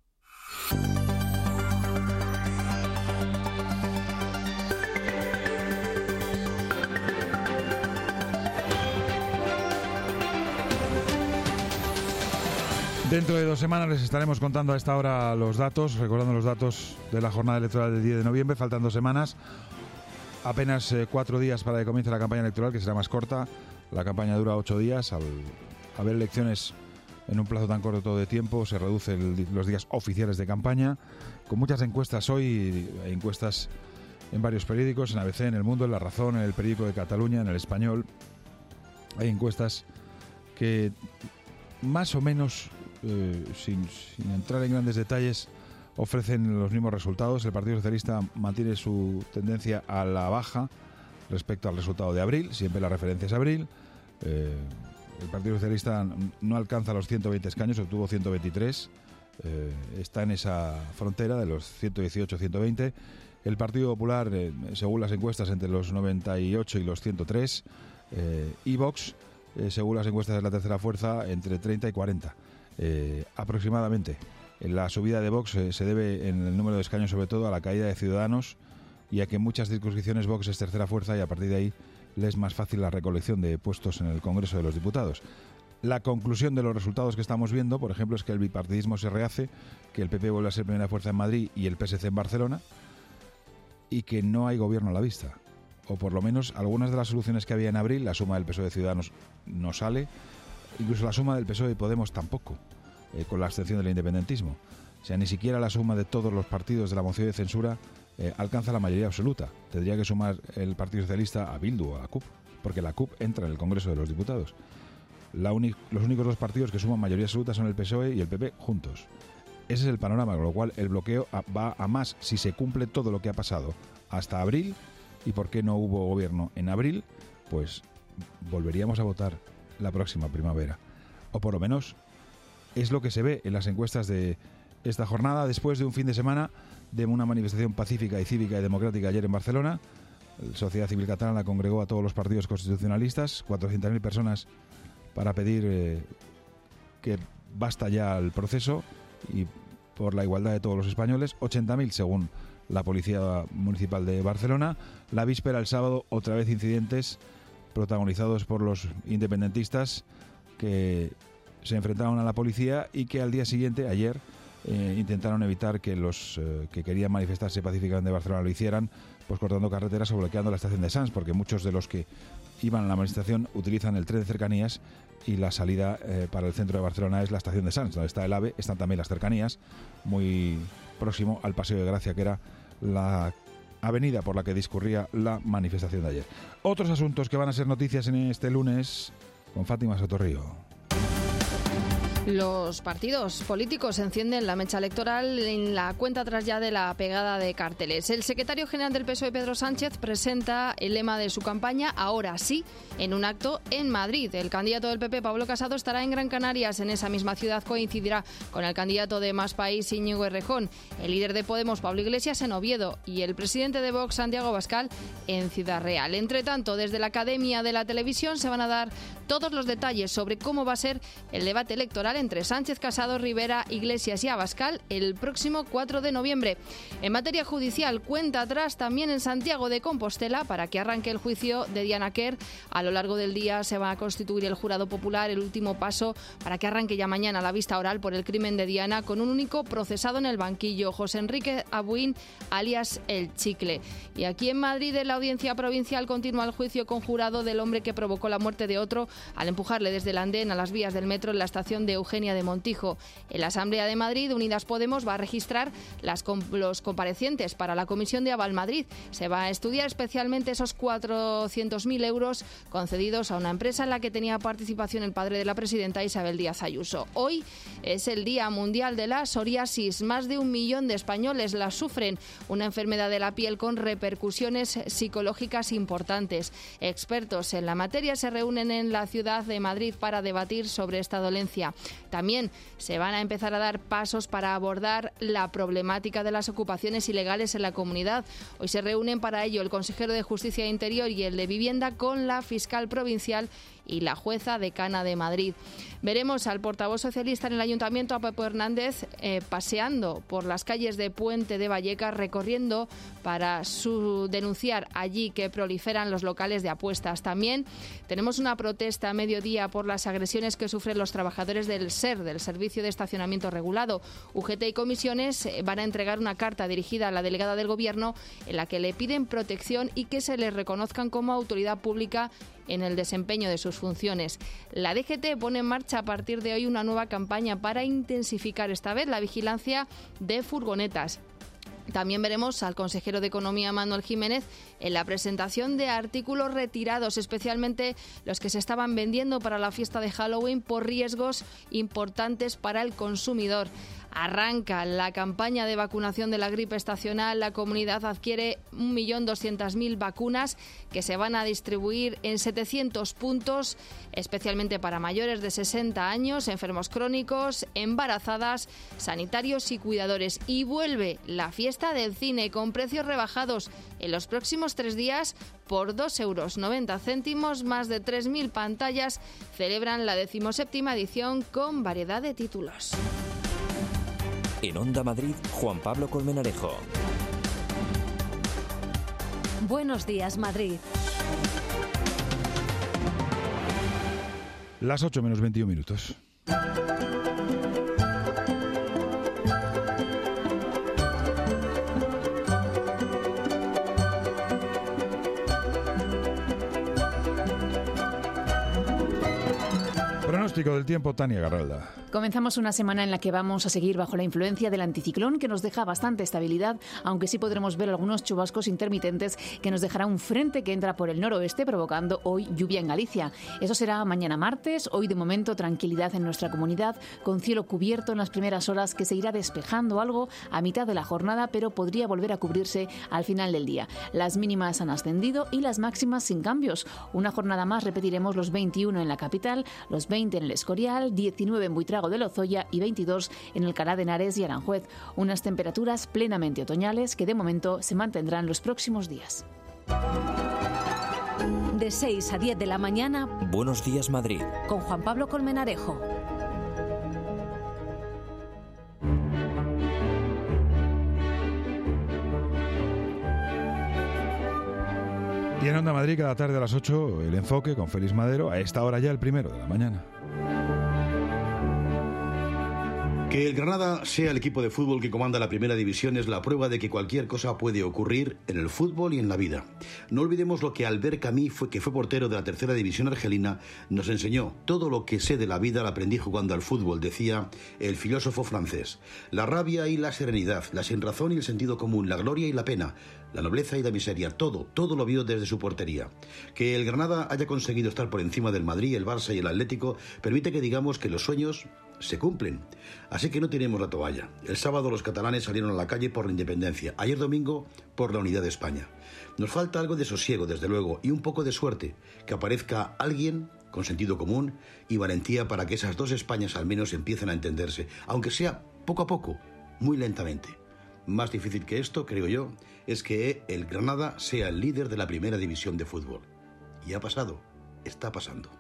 Dentro de 2 semanas les estaremos contando a esta hora los datos, recordando los datos de la jornada electoral del 10 de noviembre. Faltan 2 semanas, apenas 4 días para que comience la campaña electoral, que será más corta. La campaña dura 8 días. Al haber elecciones en un plazo tan corto de tiempo, se reducen los días oficiales de campaña, con muchas encuestas hoy, encuestas en varios periódicos, en ABC, en El Mundo, en La Razón, en el Periódico de Cataluña, en El Español. Hay encuestas que más o menos, sin entrar en grandes detalles, ofrecen los mismos resultados. El Partido Socialista mantiene su tendencia a la baja respecto al resultado de abril, siempre la referencia es abril. El Partido Socialista no alcanza los 120 escaños, obtuvo 123, está en esa frontera de los 118-120. El Partido Popular, según las encuestas, entre los 98 y los 103. Y Vox, según las encuestas de la tercera fuerza, entre 30 y 40 aproximadamente. La subida de Vox se debe en el número de escaños sobre todo a la caída de Ciudadanos y a que en muchas circunscripciones Vox es tercera fuerza y a partir de ahí le es más fácil la recolección de puestos en el Congreso de los Diputados. La conclusión de los resultados que estamos viendo, por ejemplo, es que el bipartidismo se rehace, que el PP vuelve a ser primera fuerza en Madrid y el PSC en Barcelona, y que no hay gobierno a la vista. O por lo menos algunas de las soluciones que había en abril, la suma del PSOE de Ciudadanos no sale, incluso la suma del PSOE de Podemos tampoco, con la abstención del independentismo. O sea, ni siquiera la suma de todos los partidos de la moción de censura alcanza la mayoría absoluta. Tendría que sumar el Partido Socialista a Bildu o a la CUP, porque la CUP entra en el Congreso de los Diputados. Los únicos dos partidos que suman mayoría absoluta son el PSOE y el PP juntos. Ese es el panorama, con lo cual el bloqueo va a más si se cumple todo lo que ha pasado hasta abril. ¿Y por qué no hubo gobierno en abril? Pues volveríamos a votar la próxima primavera. O por lo menos es lo que se ve en las encuestas de esta jornada, después de un fin de semana de una manifestación pacífica y cívica y democrática ayer en Barcelona. La sociedad civil catalana congregó a todos los partidos constitucionalistas, 400.000 personas, para pedir que basta ya el proceso y por la igualdad de todos los españoles. 80.000 según la Policía Municipal de Barcelona. La víspera, el sábado, otra vez incidentes protagonizados por los independentistas que se enfrentaron a la policía y que al día siguiente, ayer, intentaron evitar que los que querían manifestarse pacíficamente de Barcelona lo hicieran, pues cortando carreteras o bloqueando la estación de Sants, porque muchos de los que iban a la manifestación utilizan el tren de cercanías y la salida para el centro de Barcelona es la estación de Sants, donde está el AVE, están también las cercanías, muy próximo al Paseo de Gracia, que era la avenida por la que discurría la manifestación de ayer. Otros asuntos que van a ser noticias en este lunes con Fátima Sotorrío. Los partidos políticos encienden la mecha electoral en la cuenta atrás ya de la pegada de carteles. El secretario general del PSOE, Pedro Sánchez, presenta el lema de su campaña, ahora sí, en un acto en Madrid. El candidato del PP, Pablo Casado, estará en Gran Canarias. En esa misma ciudad coincidirá con el candidato de Más País, Íñigo Errejón, el líder de Podemos, Pablo Iglesias, en Oviedo, y el presidente de Vox, Santiago Abascal, en Ciudad Real. Entre tanto, desde la Academia de la Televisión se van a dar todos los detalles sobre cómo va a ser el debate electoral entre Sánchez, Casado, Rivera, Iglesias y Abascal el próximo 4 de noviembre. En materia judicial, cuenta atrás también en Santiago de Compostela para que arranque el juicio de Diana Quer. A lo largo del día se va a constituir el jurado popular, el último paso para que arranque ya mañana la vista oral por el crimen de Diana, con un único procesado en el banquillo, José Enrique Abuín, alias El Chicle. Y aquí en Madrid, en la Audiencia Provincial, continúa el juicio conjurado del hombre que provocó la muerte de otro al empujarle desde el andén a las vías del metro en la estación de Eugenia de Montijo. En la Asamblea de Madrid, Unidas Podemos va a registrar los comparecientes para la Comisión de Aval Madrid. Se va a estudiar especialmente esos 400.000 euros concedidos a una empresa en la que tenía participación el padre de la presidenta, Isabel Díaz Ayuso. Hoy es el Día Mundial de la Psoriasis. Más de 1 millón de españoles la sufren, una enfermedad de la piel con repercusiones psicológicas importantes. Expertos en la materia se reúnen en la ciudad de Madrid para debatir sobre esta dolencia. También se van a empezar a dar pasos para abordar la problemática de las ocupaciones ilegales en la comunidad. Hoy se reúnen para ello el consejero de Justicia e Interior y el de Vivienda con la fiscal provincial y la jueza decana de Madrid. Veremos al portavoz socialista en el Ayuntamiento, a Pepe Hernández, paseando por las calles de Puente de Vallecas, recorriendo para denunciar allí que proliferan los locales de apuestas. También tenemos una protesta a mediodía por las agresiones que sufren los trabajadores del SER, del Servicio de Estacionamiento Regulado. UGT y comisiones van a entregar una carta dirigida a la delegada del Gobierno en la que le piden protección y que se les reconozcan como autoridad pública en el desempeño de sus funciones. La DGT pone en marcha a partir de hoy una nueva campaña para intensificar esta vez la vigilancia de furgonetas. También veremos al consejero de Economía, Manuel Jiménez, en la presentación de artículos retirados, especialmente los que se estaban vendiendo para la fiesta de Halloween por riesgos importantes para el consumidor. Arranca la campaña de vacunación de la gripe estacional. La comunidad adquiere 1.200.000 vacunas que se van a distribuir en 700 puntos, especialmente para mayores de 60 años, enfermos crónicos, embarazadas, sanitarios y cuidadores. Y vuelve la fiesta del cine con precios rebajados en los próximos 3 días por 2,90 €. Más de 3.000 pantallas celebran la 17ª edición con variedad de títulos. En Onda Madrid, Juan Pablo Colmenarejo. Buenos días, Madrid. Las 8 menos 21 minutos. Pronóstico del tiempo, Tania Garralda. Comenzamos una semana en la que vamos a seguir bajo la influencia del anticiclón, que nos deja bastante estabilidad, aunque sí podremos ver algunos chubascos intermitentes que nos dejará un frente que entra por el noroeste, provocando hoy lluvia en Galicia. Eso será mañana martes. Hoy, de momento, tranquilidad en nuestra comunidad, con cielo cubierto en las primeras horas, que se irá despejando algo a mitad de la jornada, pero podría volver a cubrirse al final del día. Las mínimas han ascendido y las máximas sin cambios. Una jornada más repetiremos los 21 en la capital, los 20 en el Escorial, 19 en Buitrago de Lozoya y 22 en Alcalá de Henares y Aranjuez. Unas temperaturas plenamente otoñales que de momento se mantendrán los próximos días. De 6 a 10 de la mañana. Buenos días, Madrid. Con Juan Pablo Colmenarejo. Y en Onda Madrid, cada tarde a las 8, el enfoque con Félix Madero, a esta hora ya el primero de la mañana. Que el Granada sea el equipo de fútbol que comanda la primera división es la prueba de que cualquier cosa puede ocurrir en el fútbol y en la vida. No olvidemos lo que Albert Camus, que fue portero de la tercera división argelina, nos enseñó. Todo lo que sé de la vida lo aprendí jugando al fútbol, decía el filósofo francés. La rabia y la serenidad, la sinrazón y el sentido común, la gloria y la pena, la nobleza y la miseria, todo lo vio desde su portería. Que el Granada haya conseguido estar por encima del Madrid, el Barça y el Atlético permite que digamos que los sueños se cumplen. Así que no tiremos la toalla. El sábado los catalanes salieron a la calle por la independencia. Ayer domingo por la unidad de España. Nos falta algo de sosiego, desde luego, y un poco de suerte. Que aparezca alguien con sentido común y valentía para que esas dos Españas al menos empiecen a entenderse. Aunque sea poco a poco, muy lentamente. Más difícil que esto, creo yo, es que el Granada sea el líder de la primera división de fútbol. Y ha pasado, está pasando.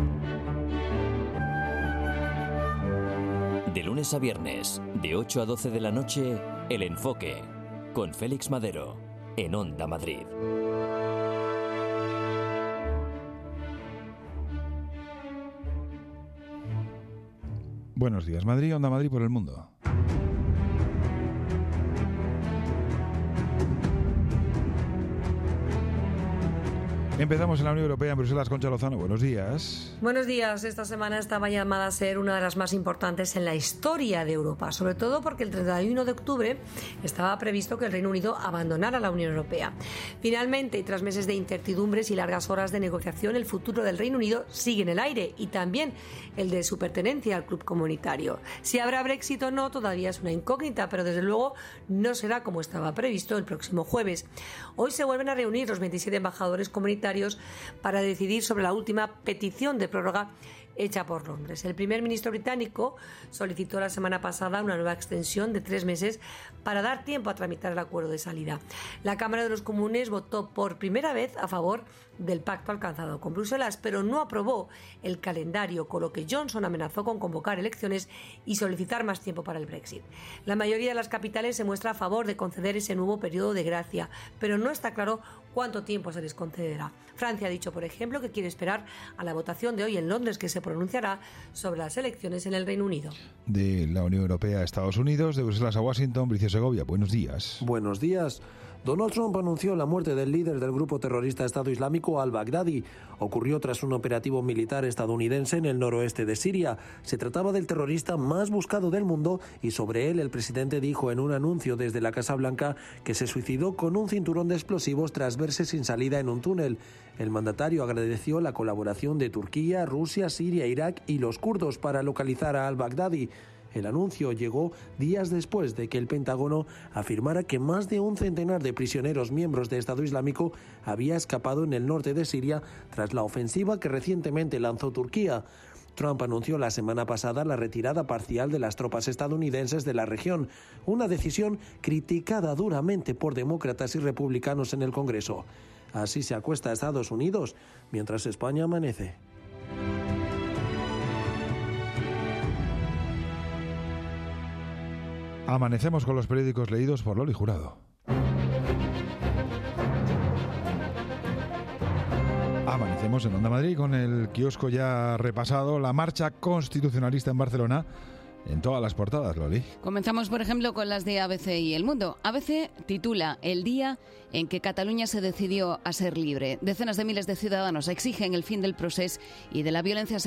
De lunes a viernes, de 8 a 12 de la noche, El Enfoque, con Félix Madero, en Onda Madrid. Buenos días, Madrid, Onda Madrid por el mundo. Empezamos en la Unión Europea, en Bruselas. Concha Lozano, buenos días. Buenos días. Esta semana estaba llamada a ser una de las más importantes en la historia de Europa, sobre todo porque el 31 de octubre estaba previsto que el Reino Unido abandonara la Unión Europea. Finalmente, y tras meses de incertidumbres y largas horas de negociación, el futuro del Reino Unido sigue en el aire y también el de su pertenencia al club comunitario. Si habrá Brexit o no todavía es una incógnita, pero desde luego no será como estaba previsto el próximo jueves. Hoy se vuelven a reunir los 27 embajadores comunitarios para decidir sobre la última petición de prórroga hecha por Londres. El primer ministro británico solicitó la semana pasada una nueva extensión de 3 meses para dar tiempo a tramitar el acuerdo de salida. La Cámara de los Comunes votó por primera vez a favor del pacto alcanzado con Bruselas, pero no aprobó el calendario, con lo que Johnson amenazó con convocar elecciones y solicitar más tiempo para el Brexit. La mayoría de las capitales se muestra a favor de conceder ese nuevo periodo de gracia, pero no está claro cuánto tiempo se les concederá. Francia ha dicho, por ejemplo, que quiere esperar a la votación de hoy en Londres, que se pronunciará sobre las elecciones en el Reino Unido. De la Unión Europea a Estados Unidos, de Bruselas a Washington, Bricio Segovia, buenos días. Buenos días. Donald Trump anunció la muerte del líder del grupo terrorista Estado Islámico al-Baghdadi. Ocurrió tras un operativo militar estadounidense en el noroeste de Siria. Se trataba del terrorista más buscado del mundo y sobre él el presidente dijo en un anuncio desde la Casa Blanca que se suicidó con un cinturón de explosivos tras verse sin salida en un túnel. El mandatario agradeció la colaboración de Turquía, Rusia, Siria, Irak y los kurdos para localizar a al-Baghdadi. El anuncio llegó días después de que el Pentágono afirmara que más de un centenar de prisioneros miembros de Estado Islámico había escapado en el norte de Siria tras la ofensiva que recientemente lanzó Turquía. Trump anunció la semana pasada la retirada parcial de las tropas estadounidenses de la región, una decisión criticada duramente por demócratas y republicanos en el Congreso. Así se acuesta Estados Unidos, mientras España amanece. Amanecemos con los periódicos leídos por Loli Jurado. Amanecemos Hacemos en Onda Madrid con el kiosco ya repasado, la marcha constitucionalista en Barcelona. En todas las portadas, Loli. Comenzamos, por ejemplo, con las de ABC y El Mundo. ABC titula El día en que Cataluña se decidió a ser libre. Decenas de miles de ciudadanos exigen el fin del procés y de la violencia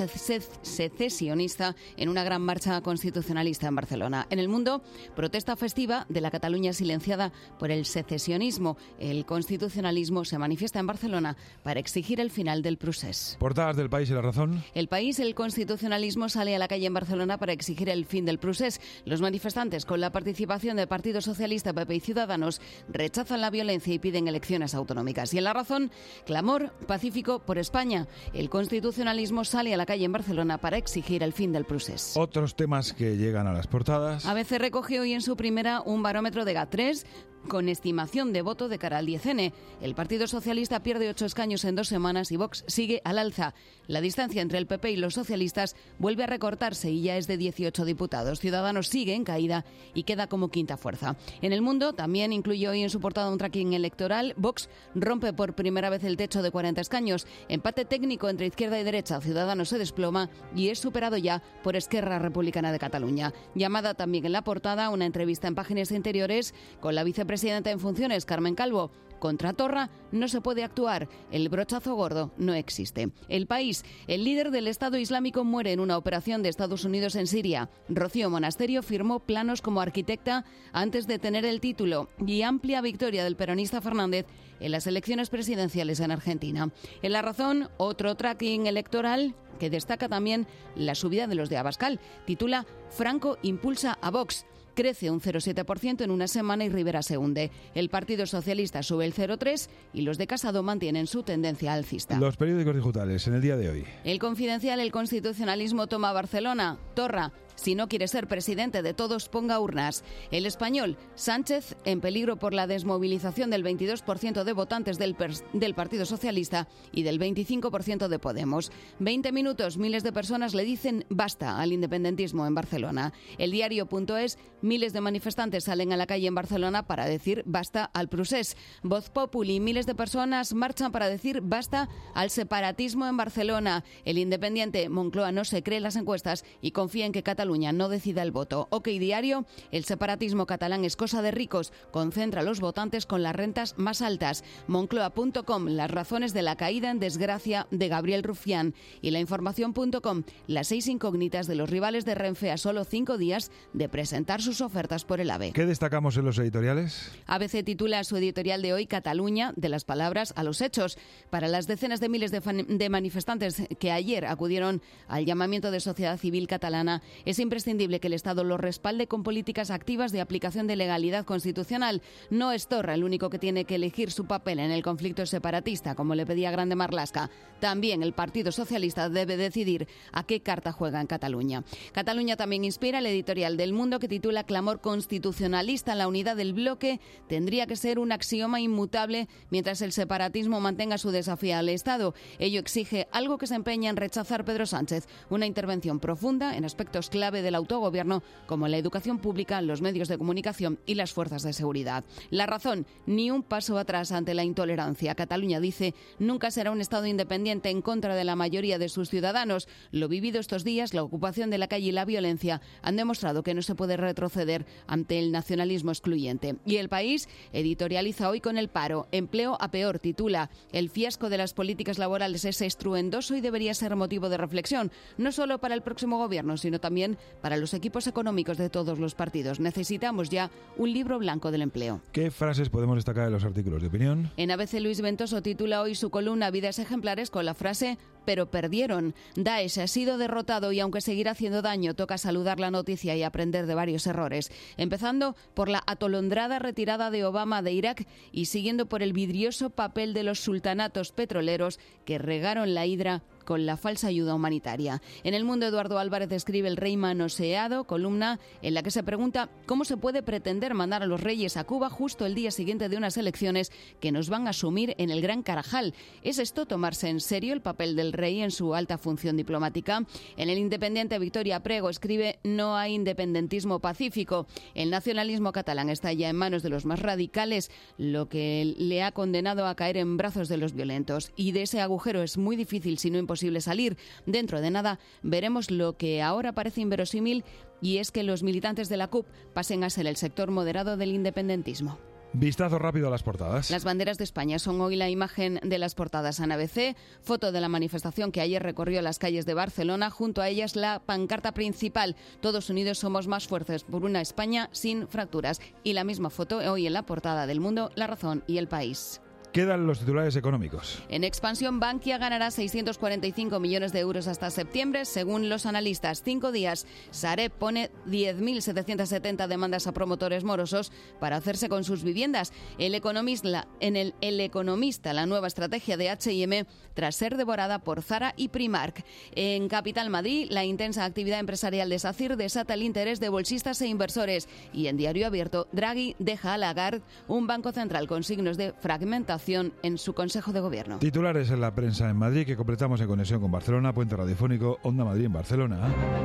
secesionista en una gran marcha constitucionalista en Barcelona. En El Mundo, protesta festiva de la Cataluña silenciada por el secesionismo. El constitucionalismo se manifiesta en Barcelona para exigir el final del procés. Portadas del País y La Razón. El País, el constitucionalismo sale a la calle en Barcelona para exigir el fin del procés. Los manifestantes, con la participación del Partido Socialista, PP y Ciudadanos, rechazan la violencia y piden elecciones autonómicas. Y en La Razón, clamor pacífico por España. El constitucionalismo sale a la calle en Barcelona para exigir el fin del procés. Otros temas que llegan a las portadas. ABC recoge hoy en su primera un barómetro de GAT3 con estimación de voto de cara al 10N. El Partido Socialista pierde 8 escaños en 2 semanas y Vox sigue al alza. La distancia entre el PP y los socialistas vuelve a recortarse y ya es de 18 diputados. Ciudadanos sigue en caída y queda como quinta fuerza. En El Mundo también incluye hoy en su portada un tracking electoral. Vox rompe por primera vez el techo de 40 escaños. Empate técnico entre izquierda y derecha. Ciudadanos se desploma y es superado ya por Esquerra Republicana de Cataluña. Llamada también en la portada una entrevista en Páginas Interiores con la vicepresidenta en funciones, Carmen Calvo. Contra Torra no se puede actuar. El brochazo gordo no existe. El País. El líder del Estado Islámico muere en una operación de Estados Unidos en Siria. Rocío Monasterio firmó planos como arquitecta antes de tener el título. Y amplia victoria del peronista Fernández en las elecciones presidenciales en Argentina. En La Razón, otro tracking electoral que destaca también la subida de los de Abascal. Titula Franco impulsa a Vox. Crece un 0,7% en una semana y Rivera se hunde. El Partido Socialista sube el 0,3% y los de Casado mantienen su tendencia alcista. Los periódicos digitales en el día de hoy. El Confidencial, el constitucionalismo toma Barcelona. Torra, si no quiere ser presidente de todos, ponga urnas. El Español, Sánchez en peligro por la desmovilización del 22% de votantes del Partido Socialista y del 25% de Podemos. 20 minutos, miles de personas le dicen basta al independentismo en Barcelona. El diario.es, miles de manifestantes salen a la calle en Barcelona para decir basta al procés. Voz Populi, miles de personas marchan para decir basta al separatismo en Barcelona. El Independiente, Moncloa no se cree las encuestas y confía en que Cataluña no decida el voto. OK Diario, el separatismo catalán es cosa de ricos, concentra a los votantes con las rentas más altas. Moncloa.com, las razones de la caída en desgracia de Gabriel Rufián. Y lainformación.com, las 6 incógnitas de los rivales de Renfe a solo 5 días de presentar sus ofertas por el AVE. ¿Qué destacamos en los editoriales? ABC titula su editorial de hoy Cataluña, de las palabras a los hechos. Para las decenas de miles de manifestantes que ayer acudieron al llamamiento de sociedad civil catalana, es imprescindible que el Estado los respalde con políticas activas de aplicación de legalidad constitucional. No es Torra el único que tiene que elegir su papel en el conflicto separatista, como le pedía Grande Marlaska. También el Partido Socialista debe decidir a qué carta juega en Cataluña. Cataluña también inspira el editorial del Mundo que titula Clamor constitucionalista. La unidad del bloque tendría que ser un axioma inmutable mientras el separatismo mantenga su desafío al Estado. Ello exige algo que se empeña en rechazar Pedro Sánchez, una intervención profunda en aspectos clave del autogobierno como la educación pública, los medios de comunicación y las fuerzas de seguridad. La Razón, ni un paso atrás ante la intolerancia. Cataluña dice nunca será un Estado independiente en contra de la mayoría de sus ciudadanos. Lo vivido estos días, la ocupación de la calle y la violencia han demostrado que no se puede retroceder ante el nacionalismo excluyente. Y El País editorializa hoy con el paro. Empleo a peor, titula. El fiasco de las políticas laborales es estruendoso y debería ser motivo de reflexión, no solo para el próximo gobierno, sino también para los equipos económicos de todos los partidos. Necesitamos ya un libro blanco del empleo. ¿Qué frases podemos destacar en los artículos de opinión? En ABC, Luis Ventoso titula hoy su columna Vidas ejemplares con la frase pero perdieron. Daesh ha sido derrotado y aunque seguirá haciendo daño, toca saludar la noticia y aprender de varios errores. Empezando por la atolondrada retirada de Obama de Irak y siguiendo por el vidrioso papel de los sultanatos petroleros que regaron la hidra con la falsa ayuda humanitaria. En El Mundo, Eduardo Álvarez escribe El rey manoseado, columna en la que se pregunta cómo se puede pretender mandar a los reyes a Cuba justo el día siguiente de unas elecciones que nos van a sumir en el Gran Carajal. ¿Es esto tomarse en serio el papel del rey en su alta función diplomática? En El Independiente, Victoria Prego escribe no hay independentismo pacífico. El nacionalismo catalán está ya en manos de los más radicales, lo que le ha condenado a caer en brazos de los violentos. Y de ese agujero es muy difícil, si no imposible, salir. Dentro de nada veremos lo que ahora parece inverosímil, y es que los militantes de la CUP pasen a ser el sector moderado del independentismo. Vistazo rápido a las portadas. Las banderas de España son hoy la imagen de las portadas en ABC, foto de la manifestación que ayer recorrió las calles de Barcelona, junto a ellas la pancarta principal, todos unidos somos más fuertes por una España sin fracturas, y la misma foto hoy en la portada del Mundo, La Razón y El País. Quedan los titulares económicos. En expansión, Bankia ganará 645 millones de euros hasta septiembre, según los analistas. 5 días. Sareb pone 10.770 demandas a promotores morosos para hacerse con sus viviendas. El Economista, la nueva estrategia de H&M tras ser devorada por Zara y Primark. En Capital Madrid, la intensa actividad empresarial de SACIR desata el interés de bolsistas e inversores. Y en Diario Abierto, Draghi deja a Lagarde, un banco central con signos de fragmentación en su Consejo de Gobierno. Titulares en la prensa en Madrid que completamos en conexión con Barcelona, puente radiofónico Onda Madrid en Barcelona.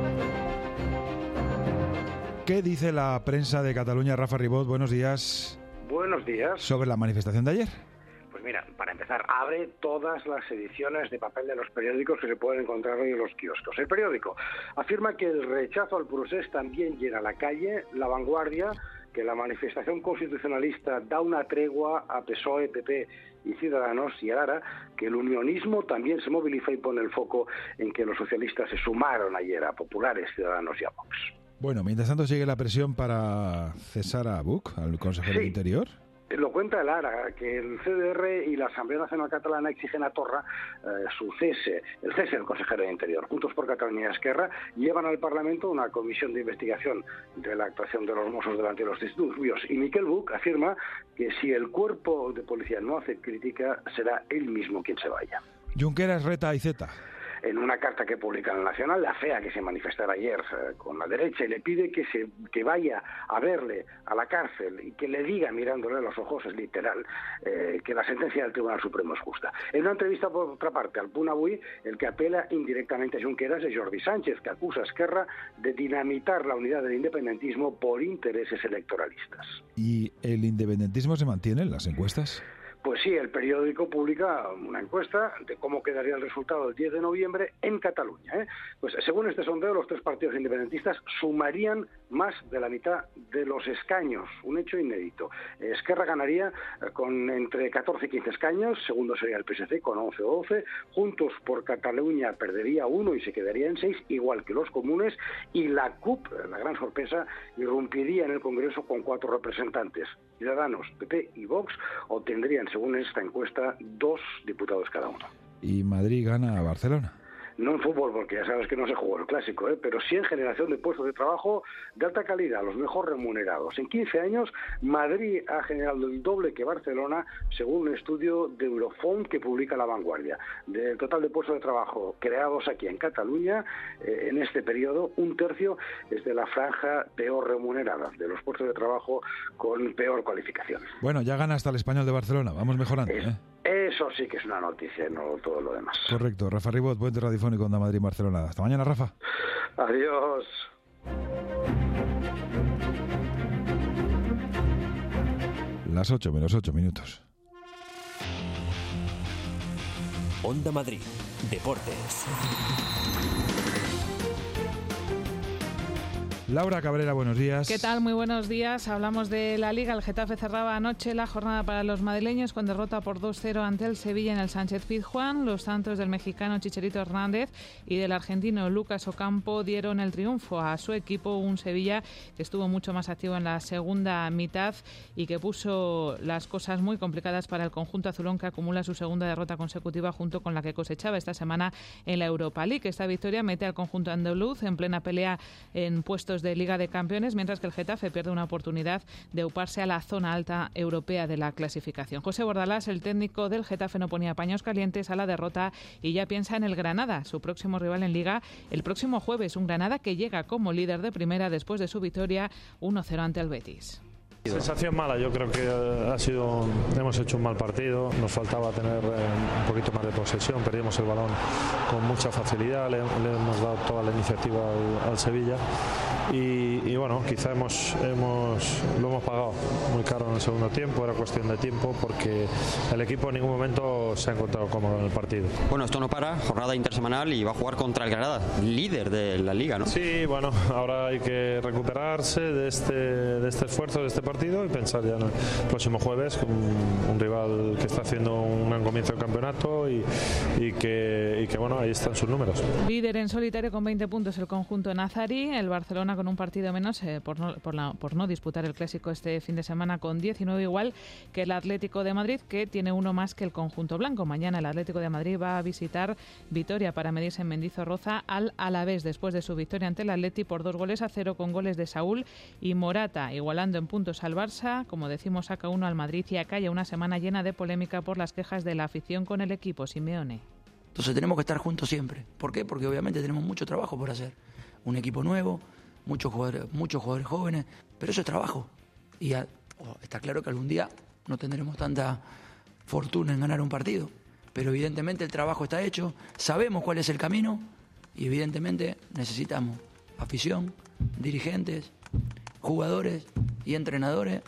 ¿Qué dice la prensa de Cataluña? Rafa Ribot, buenos días. Buenos días. ¿Sobre la manifestación de ayer? Pues mira, para empezar, abre todas las ediciones de papel de los periódicos que se pueden encontrar hoy en los kioscos. El periódico afirma que el rechazo al procés también llena la calle. La Vanguardia, que la manifestación constitucionalista da una tregua a PSOE, PP y Ciudadanos, y ahora que el unionismo también se moviliza y pone el foco en que los socialistas se sumaron ayer a Populares, Ciudadanos y a Vox. Bueno, mientras tanto sigue la presión para cesar a Buch, al consejero de Interior. Lo cuenta el ARA, que el CDR y la Asamblea Nacional Catalana exigen a Torra su cese, el cese del consejero de Interior. Juntos por Cataluña y Esquerra llevan al Parlamento una comisión de investigación de la actuación de los Mossos delante de los disturbios. Y Miquel Buch afirma que si el cuerpo de policía no hace crítica, será él mismo quien se vaya. Junqueras reta a Iceta. En una carta que publica en el Nacional, la FEA, que se manifestara ayer con la derecha, y le pide que vaya a verle a la cárcel y que le diga, mirándole a los ojos, es literal, que la sentencia del Tribunal Supremo es justa. En una entrevista, por otra parte, al Punt Avui, el que apela indirectamente a Junqueras es Jordi Sánchez, que acusa a Esquerra de dinamitar la unidad del independentismo por intereses electoralistas. ¿Y el independentismo se mantiene en las encuestas? Pues sí, el periódico publica una encuesta de cómo quedaría el resultado el 10 de noviembre en Cataluña. Pues según este sondeo, los tres partidos independentistas sumarían más de la mitad de los escaños, un hecho inédito. Esquerra ganaría con entre 14 y 15 escaños, segundo sería el PSC con 11 o 12, Juntos por Cataluña perdería 1 y se quedaría en 6, igual que los comunes, y la CUP, la gran sorpresa, irrumpiría en el Congreso con 4 representantes. Ciudadanos, PP y Vox obtendrían, según esta encuesta, 2 diputados cada uno. ¿Y Madrid gana a Barcelona? No en fútbol, porque ya sabes que no se jugó el clásico, pero sí en generación de puestos de trabajo de alta calidad, los mejor remunerados. En 15 años, Madrid ha generado el doble que Barcelona, según un estudio de Eurofound que publica La Vanguardia. Del total de puestos de trabajo creados aquí en Cataluña, en este periodo, 1/3 es de la franja peor remunerada, de los puestos de trabajo con peor cualificación. Bueno, ya gana hasta el Español de Barcelona, vamos mejorando, Eso sí que es una noticia, no todo lo demás. Correcto. Rafa Ribot, puente radiofónico Onda Madrid, Barcelona. Hasta mañana, Rafa. Adiós. Las 8 menos 8 minutos. Onda Madrid, Deportes. Laura Cabrera, buenos días. ¿Qué tal? Muy buenos días. Hablamos de la Liga. El Getafe cerraba anoche la jornada para los madrileños con derrota por 2-0 ante el Sevilla en el Sánchez-Pizjuán. Los tantos del mexicano Chicharito Hernández y del argentino Lucas Ocampo dieron el triunfo a su equipo, un Sevilla que estuvo mucho más activo en la segunda mitad y que puso las cosas muy complicadas para el conjunto azulón, que acumula su segunda derrota consecutiva junto con la que cosechaba esta semana en la Europa League. Esta victoria mete al conjunto andaluz en plena pelea en puestos puestos de Liga de Campeones, mientras que el Getafe pierde una oportunidad de uparse a la zona alta europea de la clasificación. José Bordalás, el técnico del Getafe, no ponía paños calientes a la derrota y ya piensa en el Granada, su próximo rival en Liga, el próximo jueves. Un Granada que llega como líder de primera después de su victoria 1-0 ante el Betis. Sensación mala, yo creo que hemos hecho un mal partido, nos faltaba tener un poquito más de posesión, perdimos el balón con mucha facilidad, le hemos dado toda la iniciativa al Sevilla y bueno, quizá lo hemos pagado muy caro en el segundo tiempo, era cuestión de tiempo porque el equipo en ningún momento se ha encontrado cómodo en el partido. Bueno, esto no para, jornada intersemanal y va a jugar contra el Granada, líder de la Liga, ¿no? Sí, bueno, ahora hay que recuperarse de este esfuerzo, de este partido y pensar ya en el próximo jueves con un rival que está haciendo un gran comienzo de campeonato y que bueno, ahí están sus números. Líder en solitario con 20 puntos el conjunto nazarí, el Barcelona con un partido menos por no disputar el clásico este fin de semana con 19, igual que el Atlético de Madrid, que tiene uno más que el conjunto blanco. Mañana el Atlético de Madrid va a visitar Vitoria para medirse en Mendizorroza al Alavés después de su victoria ante el Atleti por 2-0 con goles de Saúl y Morata, igualando en puntos al Barça. Como decimos, saca uno al Madrid y acalla una semana llena de polémica por las quejas de la afición con el equipo. Simeone. Entonces tenemos que estar juntos siempre. ¿Por qué? Porque obviamente tenemos mucho trabajo por hacer. Un equipo nuevo, muchos jugadores jóvenes, pero eso es trabajo. Y está claro que algún día no tendremos tanta fortuna en ganar un partido, pero evidentemente el trabajo está hecho, sabemos cuál es el camino y evidentemente necesitamos afición, dirigentes, jugadores y entrenadores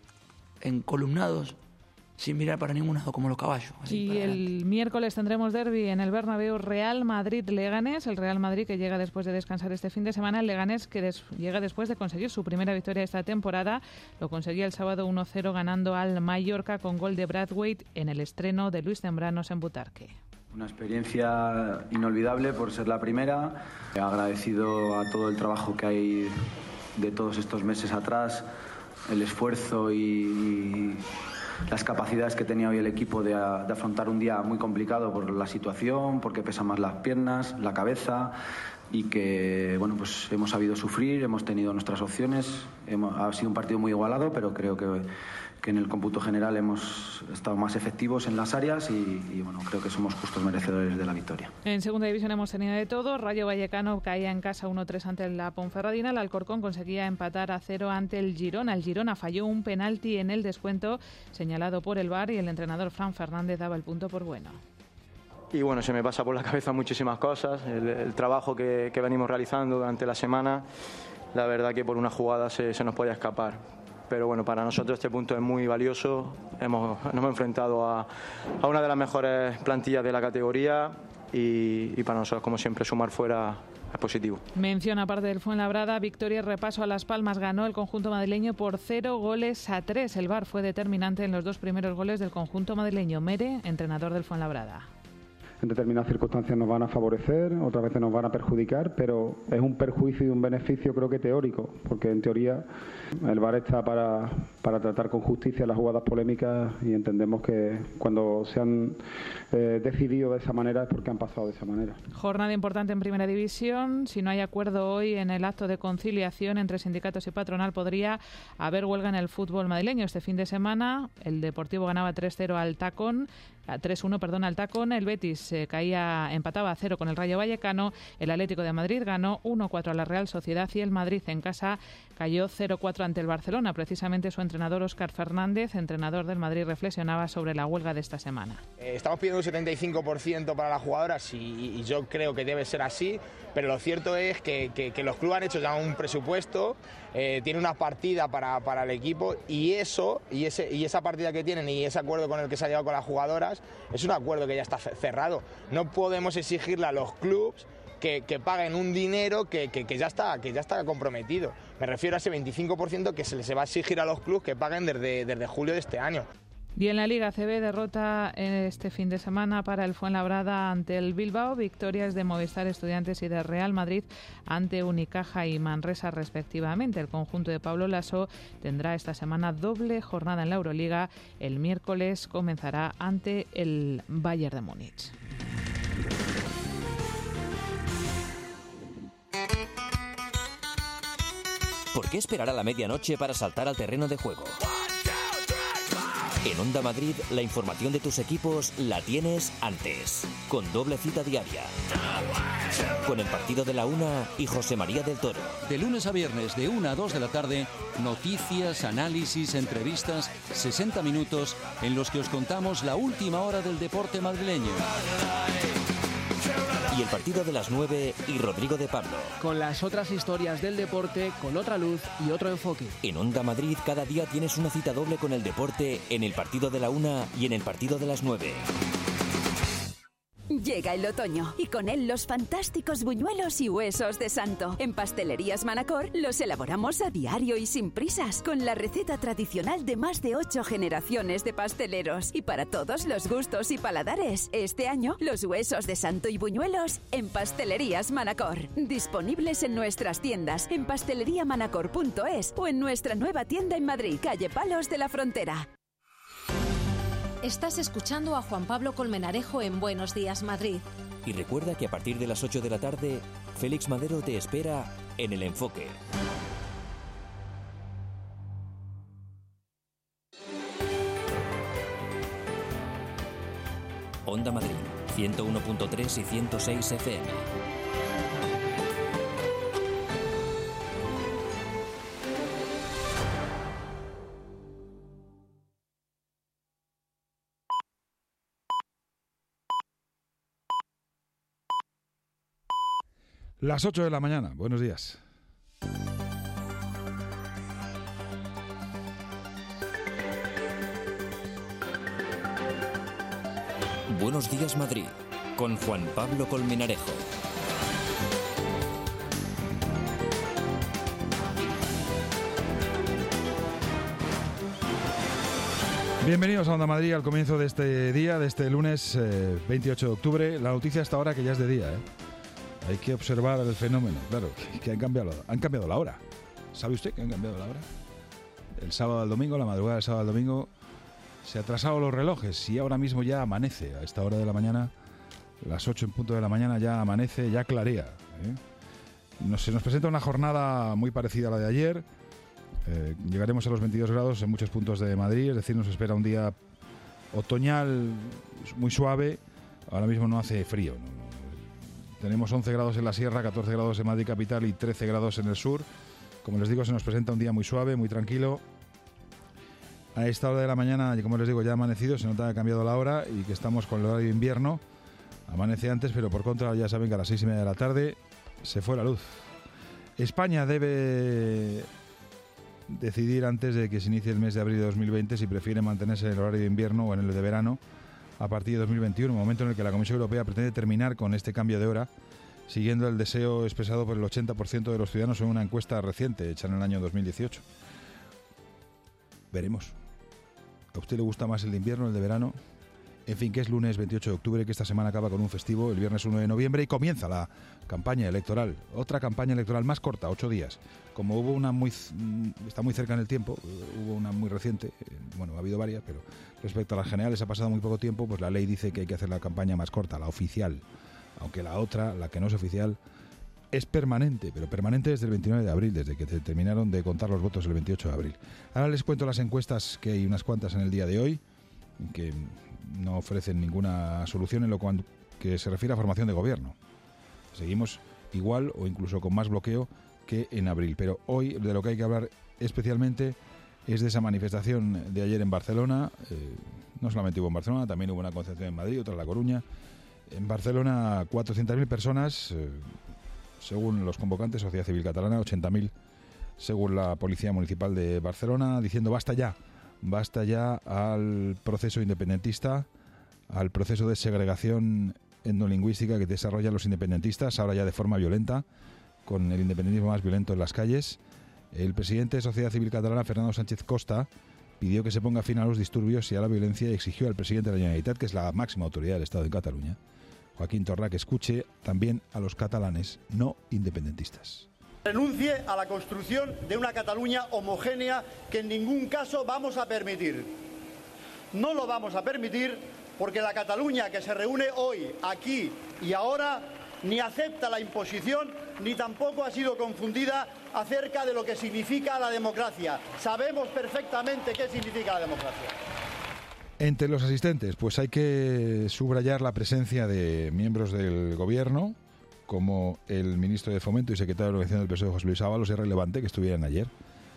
encolumnados sin mirar para ningún lado como los caballos. Y el miércoles tendremos derbi en el Bernabéu, Real Madrid-Leganés. El Real Madrid que llega después de descansar este fin de semana. El Leganés que llega después de conseguir su primera victoria esta temporada. Lo conseguía el sábado 1-0 ganando al Mallorca con gol de Braithwaite en el estreno de Luis Zambranos en Butarque. Una experiencia inolvidable por ser la primera. Agradecido a todo el trabajo que hay de todos estos meses atrás, el esfuerzo y las capacidades que tenía hoy el equipo de afrontar un día muy complicado por la situación, porque pesan más las piernas, la cabeza y que bueno, pues hemos sabido sufrir, hemos tenido nuestras opciones, ha sido un partido muy igualado, pero creo que en el cómputo general hemos estado más efectivos en las áreas y bueno, creo que somos justos merecedores de la victoria. En segunda división hemos tenido de todo. Rayo Vallecano caía en casa 1-3 ante la Ponferradina. El Alcorcón conseguía empatar a 0 ante el Girona. El Girona falló un penalti en el descuento señalado por el VAR y el entrenador Fran Fernández daba el punto por bueno. Y bueno, se me pasa por la cabeza muchísimas cosas. El trabajo que venimos realizando durante la semana, la verdad que por una jugada se nos podía escapar. Pero bueno, para nosotros este punto es muy valioso. Nos hemos enfrentado a una de las mejores plantillas de la categoría y para nosotros, como siempre, sumar fuera es positivo. Mención aparte del Fuenlabrada, victoria y repaso a Las Palmas. Ganó el conjunto madrileño por 0-3. El VAR fue determinante en los dos primeros goles del conjunto madrileño. Mere, entrenador del Fuenlabrada. En determinadas circunstancias nos van a favorecer, otras veces nos van a perjudicar, pero es un perjuicio y un beneficio creo que teórico, porque en teoría el VAR está para tratar con justicia las jugadas polémicas y entendemos que cuando se han decidido de esa manera es porque han pasado de esa manera. Jornada importante en Primera División. Si no hay acuerdo hoy en el acto de conciliación entre sindicatos y patronal, podría haber huelga en el fútbol madrileño. Este fin de semana el Deportivo ganaba 3-0 al Tacón. 3-1, al Tacón. El Betis empataba a 0 con el Rayo Vallecano. El Atlético de Madrid ganó 1-4 a la Real Sociedad y el Madrid en casa cayó 0-4 ante el Barcelona. Precisamente su entrenador Óscar Fernández, entrenador del Madrid, reflexionaba sobre la huelga de esta semana. Estamos pidiendo un 75% para las jugadoras y yo creo que debe ser así, pero lo cierto es que los clubes han hecho ya un presupuesto, tiene una partida para el equipo y esa partida que tienen y ese acuerdo con el que se ha llegado con las jugadoras es un acuerdo que ya está cerrado. No podemos exigirle a los clubes que paguen un dinero que ya está comprometido. Me refiero a ese 25% que se les va a exigir a los clubes que paguen desde julio de este año. Y en la Liga ACB, derrota este fin de semana para el Fuenlabrada ante el Bilbao, victorias de Movistar Estudiantes y de Real Madrid ante Unicaja y Manresa respectivamente. El conjunto de Pablo Lasso tendrá esta semana doble jornada en la Euroliga. El miércoles comenzará ante el Bayern de Múnich. ¿Por qué esperar a la medianoche para saltar al terreno de juego? En Onda Madrid, la información de tus equipos la tienes antes, con doble cita diaria. Con el partido de la 1 y José María del Toro. De lunes a viernes, de 1 a 2 de la tarde, noticias, análisis, entrevistas, 60 minutos en los que os contamos la última hora del deporte madrileño. Y el partido de las 9 y Rodrigo de Pablo. Con las otras historias del deporte, con otra luz y otro enfoque. En Onda Madrid cada día tienes una cita doble con el deporte en el partido de la 1 y en el partido de las 9. Llega el otoño y con él los fantásticos buñuelos y huesos de santo. En Pastelerías Manacor los elaboramos a diario y sin prisas, con la receta tradicional de más de 8 generaciones de pasteleros. Y para todos los gustos y paladares, este año los huesos de santo y buñuelos en Pastelerías Manacor. Disponibles en nuestras tiendas, en pasteleriamanacor.es o en nuestra nueva tienda en Madrid, calle Palos de la Frontera. Estás escuchando a Juan Pablo Colmenarejo en Buenos Días Madrid. Y recuerda que a partir de las 8 de la tarde, Félix Madero te espera en El Enfoque. Onda Madrid, 101.3 y 106 FM. Las 8 de la mañana, buenos días. Buenos días Madrid, con Juan Pablo Colmenarejo. Bienvenidos a Onda Madrid al comienzo de este día, de este lunes 28 de octubre. La noticia hasta ahora que ya es de día, Hay que observar el fenómeno, claro, que han cambiado la hora. ¿Sabe usted que han cambiado la hora? El sábado al domingo, la madrugada del sábado al domingo, se atrasaron los relojes y ahora mismo ya amanece. A esta hora de la mañana, las 8 en punto de la mañana, ya amanece, ya clarea. Se nos presenta una jornada muy parecida a la de ayer. Llegaremos a los 22 grados en muchos puntos de Madrid, es decir, nos espera un día otoñal muy suave. Ahora mismo no hace frío, Tenemos 11 grados en la sierra, 14 grados en Madrid capital y 13 grados en el sur. Como les digo, se nos presenta un día muy suave, muy tranquilo. A esta hora de la mañana, como les digo, ya ha amanecido, se nota que ha cambiado la hora y que estamos con el horario de invierno. Amanece antes, pero por contra ya saben que a las 6:30 de la tarde se fue la luz. España debe decidir antes de que se inicie el mes de abril de 2020 si prefiere mantenerse en el horario de invierno o en el de verano a partir de 2021, momento en el que la Comisión Europea pretende terminar con este cambio de hora, siguiendo el deseo expresado por el 80% de los ciudadanos en una encuesta reciente hecha en el año 2018. Veremos. ¿A usted le gusta más el de invierno o el de verano? En fin, que es lunes 28 de octubre, que esta semana acaba con un festivo, el viernes 1 de noviembre, y comienza la campaña electoral. Otra campaña electoral más corta, 8 días. Como hubo una está muy cerca en el tiempo, hubo una muy reciente, ha habido varias, pero respecto a las generales ha pasado muy poco tiempo, pues la ley dice que hay que hacer la campaña más corta, la oficial. Aunque la otra, la que no es oficial, es permanente, pero permanente desde el 29 de abril, desde que terminaron de contar los votos el 28 de abril. Ahora les cuento las encuestas, que hay unas cuantas en el día de hoy, que no ofrecen ninguna solución en lo que se refiere a formación de gobierno. Seguimos igual o incluso con más bloqueo que en abril. Pero hoy de lo que hay que hablar especialmente es de esa manifestación de ayer en Barcelona. No solamente hubo en Barcelona, también hubo una concentración en Madrid, otra en La Coruña. En Barcelona 400.000 personas, según los convocantes, Sociedad Civil Catalana, 80.000 según la Policía Municipal de Barcelona, diciendo basta ya al proceso independentista, al proceso de segregación etnolingüística que desarrollan los independentistas, ahora ya de forma violenta, con el independentismo más violento en las calles. El presidente de Sociedad Civil Catalana, Fernando Sánchez Costa, pidió que se ponga fin a los disturbios y a la violencia y exigió al presidente de la Generalitat, que es la máxima autoridad del Estado de Cataluña, Joaquín Torra, que escuche también a los catalanes no independentistas. Renuncie a la construcción de una Cataluña homogénea que en ningún caso vamos a permitir. No lo vamos a permitir porque la Cataluña que se reúne hoy, aquí y ahora, ni acepta la imposición, ni tampoco ha sido confundida acerca de lo que significa la democracia. Sabemos perfectamente qué significa la democracia. Entre los asistentes, pues hay que subrayar la presencia de miembros del Gobierno, como el ministro de Fomento y secretario de Organización del PSOE, José Luis Ábalos. Es relevante que estuvieran ayer,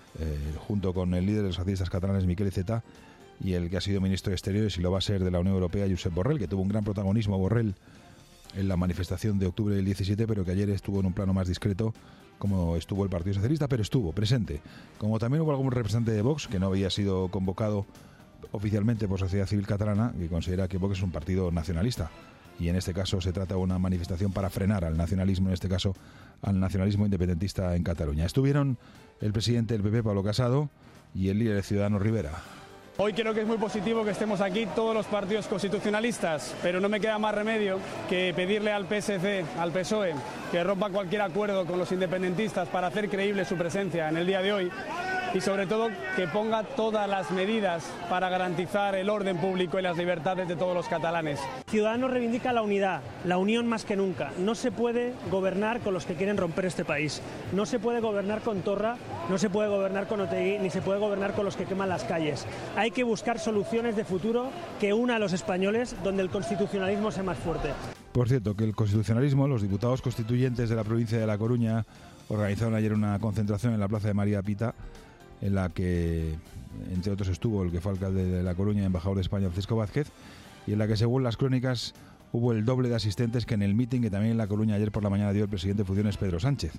junto con el líder de los socialistas catalanes, Miquel Iceta, y el que ha sido ministro de Exteriores y lo va a ser de la Unión Europea, Josep Borrell, que tuvo un gran protagonismo, Borrell, en la manifestación de octubre del 17, pero que ayer estuvo en un plano más discreto, como estuvo el Partido Socialista, pero estuvo presente. Como también hubo algún representante de Vox, que no había sido convocado oficialmente por Sociedad Civil Catalana, que considera que Vox es un partido nacionalista. Y en este caso se trata de una manifestación para frenar al nacionalismo, en este caso al nacionalismo independentista en Cataluña. Estuvieron el presidente del PP, Pablo Casado, y el líder de Ciudadanos, Rivera. Hoy creo que es muy positivo que estemos aquí todos los partidos constitucionalistas, pero no me queda más remedio que pedirle al PSC, al PSOE, que rompa cualquier acuerdo con los independentistas para hacer creíble su presencia en el día de hoy y sobre todo que ponga todas las medidas para garantizar el orden público y las libertades de todos los catalanes. Ciudadanos reivindica la unidad, la unión más que nunca. No se puede gobernar con los que quieren romper este país. No se puede gobernar con Torra, no se puede gobernar con Otegi, ni se puede gobernar con los que queman las calles. Hay que buscar soluciones de futuro que una a los españoles, donde el constitucionalismo sea más fuerte. Por cierto, que el constitucionalismo, los diputados constituyentes de la provincia de La Coruña organizaron ayer una concentración en la Plaza de María Pita, en la que, entre otros, estuvo el que fue alcalde de La Coruña y embajador de España, Francisco Vázquez, y en la que, según las crónicas, hubo el doble de asistentes que en el mitin que también en La Coruña ayer por la mañana dio el presidente de funciones, Pedro Sánchez.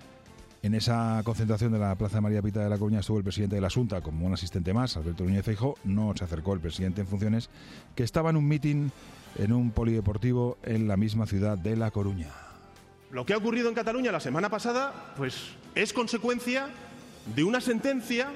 En esa concentración de la Plaza de María Pita de La Coruña estuvo el presidente de la Xunta como un asistente más, Alberto Núñez Feijóo. No se acercó el presidente en funciones, que estaba en un mitin en un polideportivo en la misma ciudad de La Coruña. Lo que ha ocurrido en Cataluña la semana pasada, pues es consecuencia de una sentencia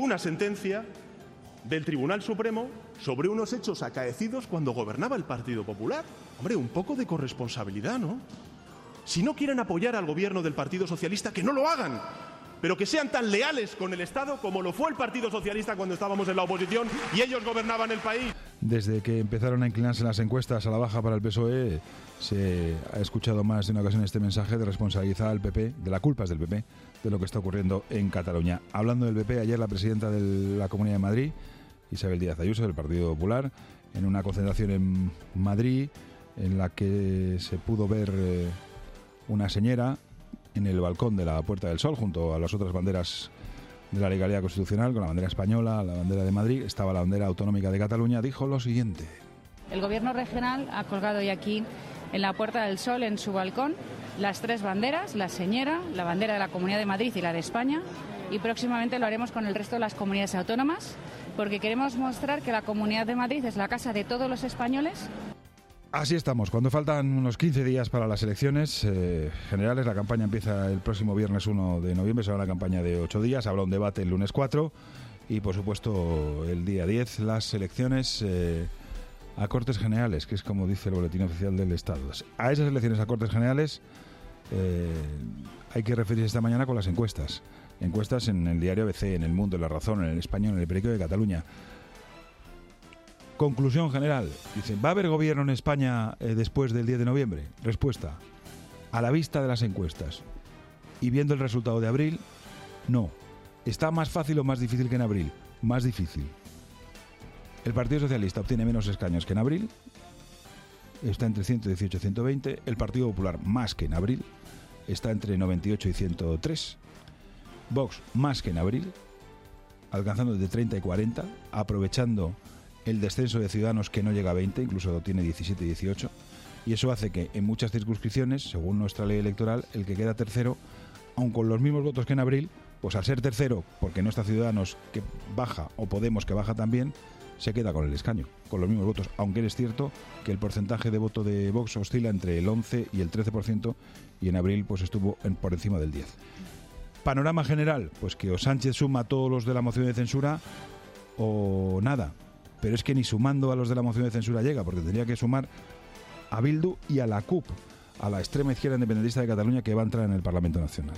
del Tribunal Supremo sobre unos hechos acaecidos cuando gobernaba el Partido Popular. Hombre, un poco de corresponsabilidad, ¿no? Si no quieren apoyar al gobierno del Partido Socialista, que no lo hagan, pero que sean tan leales con el Estado como lo fue el Partido Socialista cuando estábamos en la oposición y ellos gobernaban el país. Desde que empezaron a inclinarse las encuestas a la baja para el PSOE, se ha escuchado más de una ocasión este mensaje de responsabilizar al PP, de la culpa es del PP, de lo que está ocurriendo en Cataluña. Hablando del PP, ayer la presidenta de la Comunidad de Madrid, Isabel Díaz Ayuso, del Partido Popular, en una concentración en Madrid, en la que se pudo ver una señora en el balcón de la Puerta del Sol, junto a las otras banderas de la legalidad constitucional, con la bandera española, la bandera de Madrid, estaba la bandera autonómica de Cataluña, dijo lo siguiente. El Gobierno regional ha colgado hoy aquí, en la Puerta del Sol, en su balcón, las tres banderas, la señera, la bandera de la Comunidad de Madrid y la de España, y próximamente lo haremos con el resto de las comunidades autónomas, porque queremos mostrar que la Comunidad de Madrid es la casa de todos los españoles. Así estamos, cuando faltan unos 15 días para las elecciones generales. La campaña empieza el próximo viernes 1 de noviembre, será una campaña de 8 días, habrá un debate el lunes 4 y por supuesto el día 10 las elecciones a Cortes Generales, que es como dice el Boletín Oficial del Estado. A esas elecciones a Cortes Generales hay que referirse esta mañana con las encuestas en el diario ABC, en El Mundo, en La Razón, en El Español, en El Periódico de Cataluña. Conclusión general. Dicen, ¿va a haber gobierno en España después del 10 de noviembre? Respuesta. A la vista de las encuestas y viendo el resultado de abril, no. ¿Está más fácil o más difícil que en abril? Más difícil. El Partido Socialista obtiene menos escaños que en abril. Está entre 118 y 120. El Partido Popular más que en abril. Está entre 98 y 103. Vox más que en abril, alcanzando de 30 y 40, aprovechando el descenso de Ciudadanos, que no llega a 20, incluso tiene 17 y 18, y eso hace que en muchas circunscripciones, según nuestra ley electoral, el que queda tercero, aun con los mismos votos que en abril, pues al ser tercero, porque no está Ciudadanos que baja, o Podemos que baja también, se queda con el escaño, con los mismos votos, aunque es cierto que el porcentaje de voto de Vox oscila entre el 11 y el 13%, y en abril pues estuvo por encima del 10%. Panorama general, pues que o Sánchez suma a todos los de la moción de censura o nada. Pero es que ni sumando a los de la moción de censura llega, porque tendría que sumar a Bildu y a la CUP, a la extrema izquierda independentista de Cataluña, que va a entrar en el Parlamento Nacional.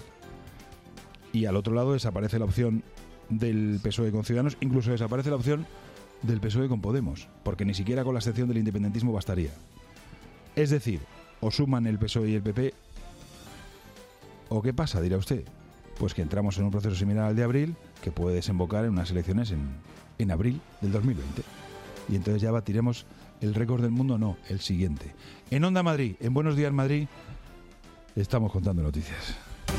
Y al otro lado desaparece la opción del PSOE con Ciudadanos, incluso desaparece la opción del PSOE con Podemos, porque ni siquiera con la excepción del independentismo bastaría. Es decir, ¿O suman el PSOE y el PP? ¿O qué pasa, dirá usted? Pues que entramos en un proceso similar al de abril, que puede desembocar en unas elecciones en abril del 2020. Y entonces ya batiremos el récord del mundo, no, el siguiente. En Onda Madrid, en Buenos Días Madrid, estamos contando noticias.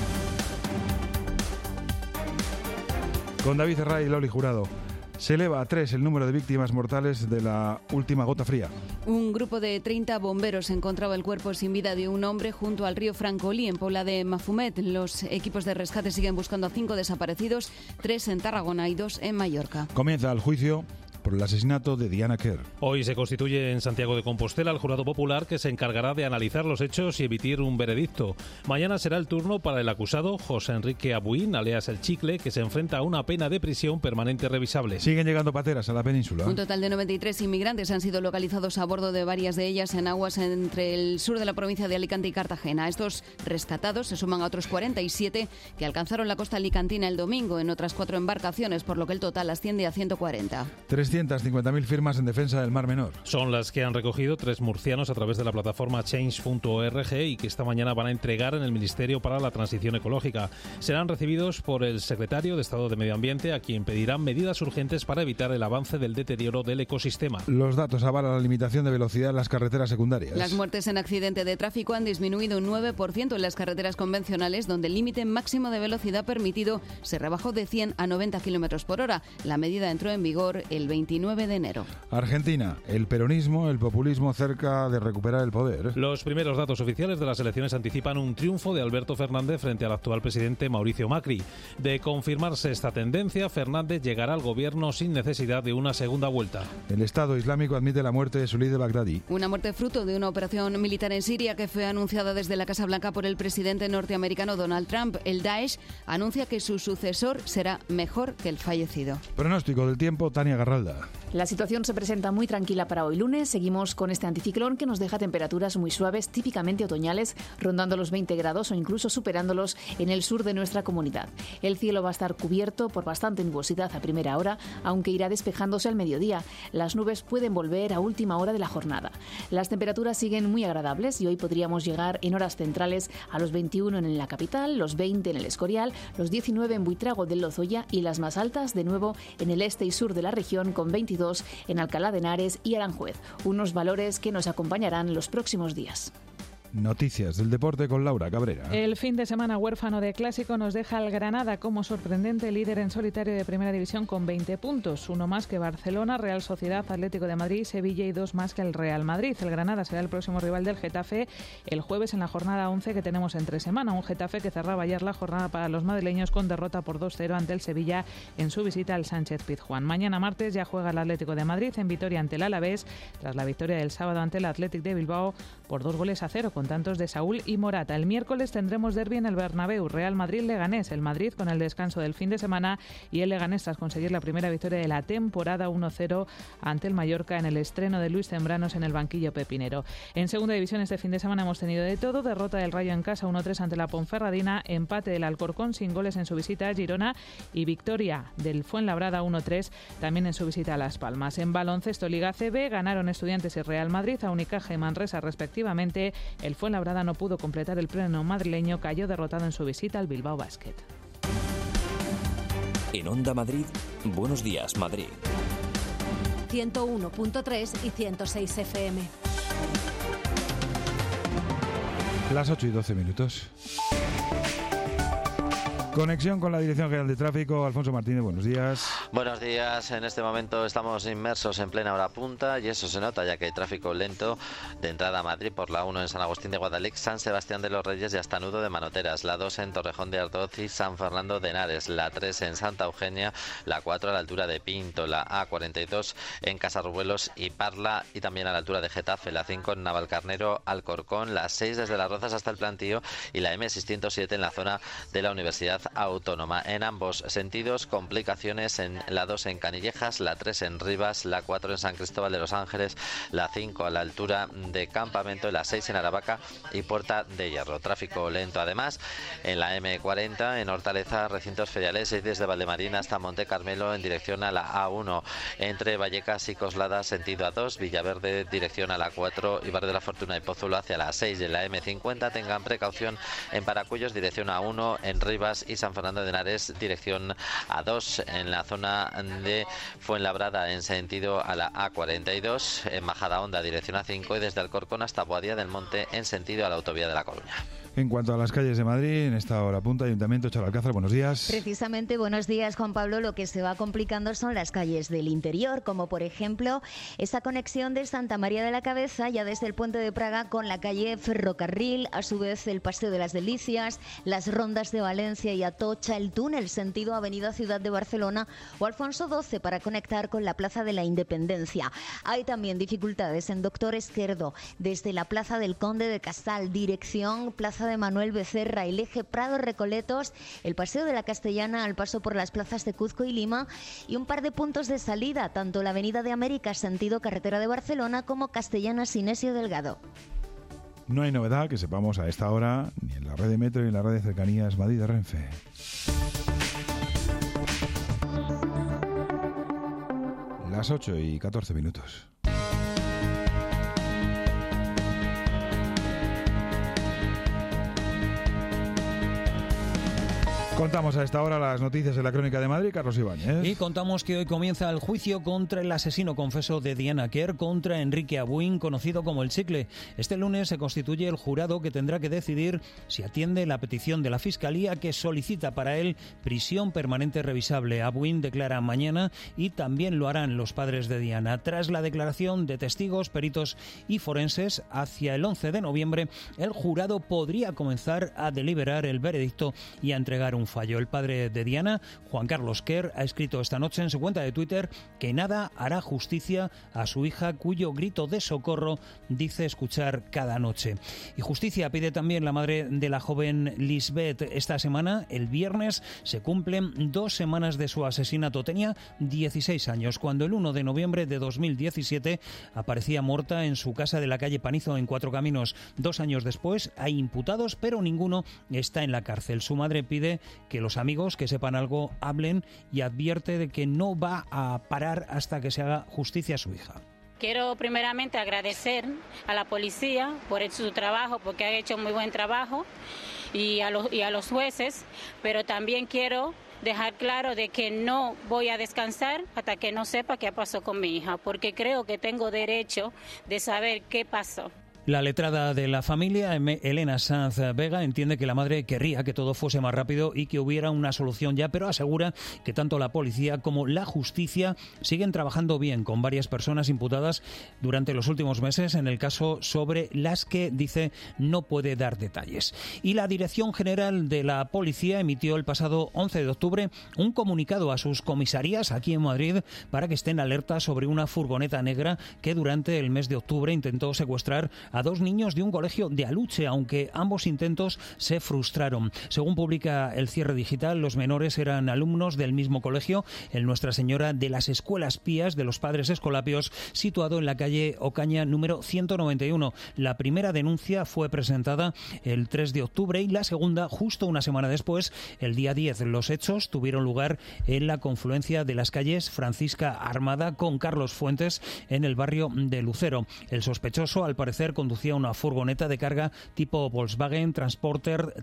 Con David Herray y Loli Jurado. Se eleva a 3 el número de víctimas mortales de la última gota fría. Un grupo de 30 bomberos encontraba el cuerpo sin vida de un hombre junto al río Francolí, en Pobla de Mafumet. Los equipos de rescate siguen buscando a 5 desaparecidos, 3 en Tarragona y 2 en Mallorca. Comienza el juicio por el asesinato de Diana Kerr. Hoy se constituye en Santiago de Compostela el jurado popular que se encargará de analizar los hechos y emitir un veredicto. Mañana será el turno para el acusado José Enrique Abuín, alias El Chicle, que se enfrenta a una pena de prisión permanente revisable. Siguen llegando pateras a la península. Un total de 93 inmigrantes han sido localizados a bordo de varias de ellas en aguas entre el sur de la provincia de Alicante y Cartagena. Estos rescatados se suman a otros 47 que alcanzaron la costa alicantina el domingo en otras 4 embarcaciones, por lo que el total asciende a 140. 350.000 firmas en defensa del Mar Menor. Son las que han recogido 3 murcianos a través de la plataforma change.org y que esta mañana van a entregar en el Ministerio para la Transición Ecológica. Serán recibidos por el secretario de Estado de Medio Ambiente, a quien pedirán medidas urgentes para evitar el avance del deterioro del ecosistema. Los datos avalan la limitación de velocidad en las carreteras secundarias. Las muertes en accidente de tráfico han disminuido un 9% en las carreteras convencionales, donde el límite máximo de velocidad permitido se rebajó de 100 a 90 km por hora. La medida entró en vigor el 29 de enero. Argentina, el peronismo, el populismo cerca de recuperar el poder. Los primeros datos oficiales de las elecciones anticipan un triunfo de Alberto Fernández frente al actual presidente Mauricio Macri. De confirmarse esta tendencia, Fernández llegará al gobierno sin necesidad de una segunda vuelta. El Estado Islámico admite la muerte de Sulid Baghdadi. Una muerte fruto de una operación militar en Siria que fue anunciada desde la Casa Blanca por el presidente norteamericano Donald Trump. El Daesh anuncia que su sucesor será mejor que el fallecido. Pronóstico del tiempo, Tania Garralda. La situación se presenta muy tranquila para hoy lunes. Seguimos con este anticiclón que nos deja temperaturas muy suaves, típicamente otoñales, rondando los 20 grados o incluso superándolos en el sur de nuestra comunidad. El cielo va a estar cubierto por bastante nubosidad a primera hora, aunque irá despejándose al mediodía. Las nubes pueden volver a última hora de la jornada. Las temperaturas siguen muy agradables y hoy podríamos llegar en horas centrales a los 21 en la capital, los 20 en el Escorial, los 19 en Buitrago del Lozoya y las más altas de nuevo en el este y sur de la región con 22 en Alcalá de Henares y Aranjuez, unos valores que nos acompañarán los próximos días. Noticias del deporte con Laura Cabrera. El fin de semana huérfano de clásico nos deja al Granada como sorprendente líder en solitario de Primera División con 20 puntos, uno más que Barcelona, Real Sociedad, Atlético de Madrid, Sevilla y 2 más que el Real Madrid. El Granada será el próximo rival del Getafe el jueves en la jornada 11 que tenemos entre semana, un Getafe que cerraba ayer la jornada para los madrileños con derrota por 2-0 ante el Sevilla en su visita al Sánchez-Pizjuán. Mañana martes ya juega el Atlético de Madrid en Vitoria ante el Alavés, tras la victoria del sábado ante el Athletic de Bilbao por 2-0 con tantos de Saúl y Morata. El miércoles tendremos derbi en el Bernabéu, Real Madrid-Leganés, el Madrid con el descanso del fin de semana y el Leganés tras conseguir la primera victoria de la temporada 1-0 ante el Mallorca en el estreno de Luis Zembranos en el banquillo pepinero. En segunda división este fin de semana hemos tenido de todo, derrota del Rayo en casa 1-3 ante la Ponferradina, empate del Alcorcón sin goles en su visita a Girona y victoria del Fuenlabrada 1-3 también en su visita a Las Palmas. En baloncesto Liga CB ganaron Estudiantes y Real Madrid a Unicaja y Manresa respectivamente. El Fuenlabrada no pudo completar el pleno madrileño, cayó derrotado en su visita al Bilbao Basket. En Onda Madrid, Buenos Días Madrid. 101.3 y 106 FM. Las 8 y 12 minutos. Conexión con la Dirección General de Tráfico. Alfonso Martínez, buenos días. Buenos días. En este momento estamos inmersos en plena hora punta y eso se nota ya que hay tráfico lento de entrada a Madrid por la 1 en San Agustín de Guadalix, San Sebastián de los Reyes y hasta Nudo de Manoteras, la 2 en Torrejón de Ardoz y San Fernando de Henares, la 3 en Santa Eugenia, la 4 a la altura de Pinto, la A42 en Casarruelos y Parla y también a la altura de Getafe, la 5 en Navalcarnero, Alcorcón, la 6 desde Las Rozas hasta el Plantío y la M607 en la zona de la Universidad comunidad autónoma. En ambos sentidos, complicaciones en la 2 en Canillejas, la 3 en Rivas, la 4 en San Cristóbal de los Ángeles, la 5 a la altura de Campamento, la 6 en Aravaca y Puerta de Hierro. Tráfico lento además en la M40 en Hortaleza, recintos feriales, y desde Valdemarín hasta Monte Carmelo en dirección a la A1, entre Vallecas y Coslada sentido A2, Villaverde dirección a la 4 y Barrio de la Fortuna y Pozuelo hacia la 6. En la M50 tengan precaución en Paracuellos dirección A1, en Rivas y San Fernando de Henares dirección A2, en la zona de Fuenlabrada en sentido a la A42, en Majadahonda dirección A5 y desde Alcorcón hasta Boadilla del Monte en sentido a la autovía de La Coruña. En cuanto a las calles de Madrid, en esta hora punta, Ayuntamiento, Charo Alcázar, buenos días. Precisamente, buenos días, Juan Pablo. Lo que se va complicando son las calles del interior, como por ejemplo esa conexión de Santa María de la Cabeza, ya desde el Puente de Praga, con la calle Ferrocarril, a su vez el Paseo de las Delicias, las rondas de Valencia y Atocha, el túnel sentido Avenida Ciudad de Barcelona o Alfonso XII para conectar con la Plaza de la Independencia. Hay también dificultades en Doctor Esquerdo, desde la Plaza del Conde de Casal, dirección Plaza de Manuel Becerra, el eje Prado Recoletos, el Paseo de la Castellana al paso por las plazas de Cuzco y Lima y un par de puntos de salida, tanto la Avenida de América sentido Carretera de Barcelona como Castellana Sinesio Delgado. No hay novedad que sepamos a esta hora ni en la red de metro ni en la red de cercanías Madrid de Renfe. Las 8:14. Contamos a esta hora las noticias de la Crónica de Madrid, Carlos Ibáñez. Y contamos que hoy comienza el juicio contra el asesino confeso de Diana Quer, contra Enrique Abuin, conocido como El Chicle. Este lunes se constituye el jurado que tendrá que decidir si atiende la petición de la Fiscalía, que solicita para él prisión permanente revisable. Abuin declara mañana y también lo harán los padres de Diana. Tras la declaración de testigos, peritos y forenses, hacia el 11 de noviembre, el jurado podría comenzar a deliberar el veredicto y a entregar un fallo. El padre de Diana, Juan Carlos Quer, ha escrito esta noche en su cuenta de Twitter que nada hará justicia a su hija, cuyo grito de socorro dice escuchar cada noche. Y justicia pide también la madre de la joven Lisbeth. Esta semana, el viernes, se cumplen 2 semanas de su asesinato. Tenía 16 años cuando el 1 de noviembre de 2017 aparecía muerta en su casa de la calle Panizo en Cuatro Caminos. 2 años después hay imputados, pero ninguno está en la cárcel. Su madre pide que los amigos que sepan algo hablen y advierte de que no va a parar hasta que se haga justicia a su hija. Quiero primeramente agradecer a la policía por su trabajo, porque han hecho muy buen trabajo, y a los jueces, pero también quiero dejar claro de que no voy a descansar hasta que no sepa qué pasó con mi hija, porque creo que tengo derecho de saber qué pasó. La letrada de la familia, Elena Sanz Vega, entiende que la madre querría que todo fuese más rápido y que hubiera una solución ya, pero asegura que tanto la policía como la justicia siguen trabajando bien con varias personas imputadas durante los últimos meses en el caso sobre las que, dice, no puede dar detalles. Y la Dirección General de la Policía emitió el pasado 11 de octubre un comunicado a sus comisarías aquí en Madrid para que estén alerta sobre una furgoneta negra que durante el mes de octubre intentó secuestrar a 2 niños de un colegio de Aluche, aunque ambos intentos se frustraron. Según publica El Cierre Digital, los menores eran alumnos del mismo colegio, el Nuestra Señora de las Escuelas Pías de los Padres Escolapios, situado en la calle Ocaña número 191. La primera denuncia fue presentada el 3 de octubre y la segunda justo una semana después, el día 10. Los hechos tuvieron lugar en la confluencia de las calles Francisca Armada con Carlos Fuentes en el barrio de Lucero. El sospechoso, al parecer, conducía una furgoneta de carga tipo Volkswagen Transporter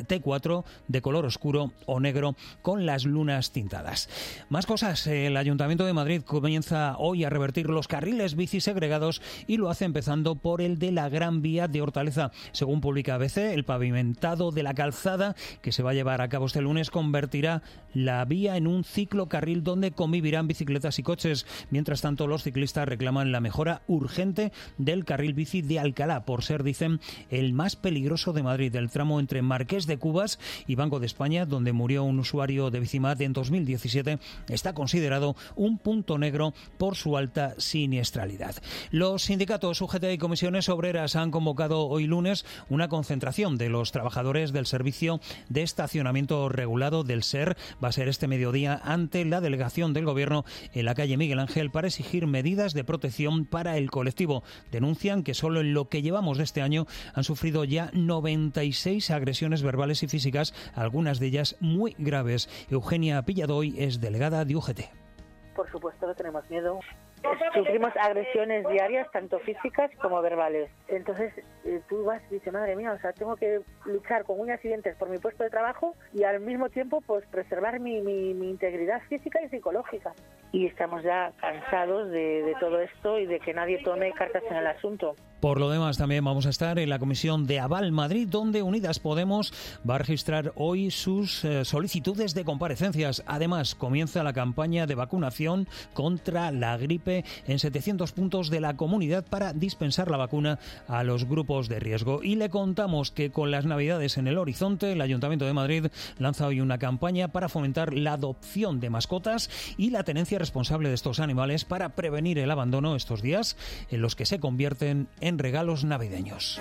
T4 de color oscuro o negro con las lunas tintadas. Más cosas. El Ayuntamiento de Madrid comienza hoy a revertir los carriles bici segregados y lo hace empezando por el de la Gran Vía de Hortaleza. Según publica ABC, el pavimentado de la calzada que se va a llevar a cabo este lunes convertirá la vía en un ciclocarril donde convivirán bicicletas y coches. Mientras tanto, los ciclistas reclaman la mejora urgente del carril bici de Alcalá por ser, dicen, el más peligroso de Madrid, el tramo entre Marqués de Cubas y Banco de España, donde murió un usuario de Bicimat en 2017, está considerado un punto negro por su alta siniestralidad. Los sindicatos UGT y comisiones obreras han convocado hoy lunes una concentración de los trabajadores del servicio de estacionamiento regulado del SER. Va a ser este mediodía ante la delegación del Gobierno en la calle Miguel Ángel para exigir medidas de protección para el colectivo. Denuncian que solo en lo que llevamos de este año han sufrido ya 96 agresiones verbales y físicas, algunas de ellas muy graves. Eugenia Pilladoy es delegada de UGT. Por supuesto que tenemos miedo. Sufrimos agresiones diarias, tanto físicas como verbales. Entonces tú vas y dices, madre mía, o sea, tengo que luchar con uñas y dientes por mi puesto de trabajo y al mismo tiempo pues preservar mi integridad física y psicológica. Y estamos ya cansados de todo esto y de que nadie tome cartas en el asunto. Por lo demás, también vamos a estar en la comisión de Aval Madrid, donde Unidas Podemos va a registrar hoy sus solicitudes de comparecencias. Además, comienza la campaña de vacunación contra la gripe en 700 puntos de la comunidad para dispensar la vacuna a los grupos de riesgo. Y le contamos que con las Navidades en el horizonte, el Ayuntamiento de Madrid lanza hoy una campaña para fomentar la adopción de mascotas y la tenencia responsable de estos animales para prevenir el abandono estos días en los que se convierten en regalos navideños.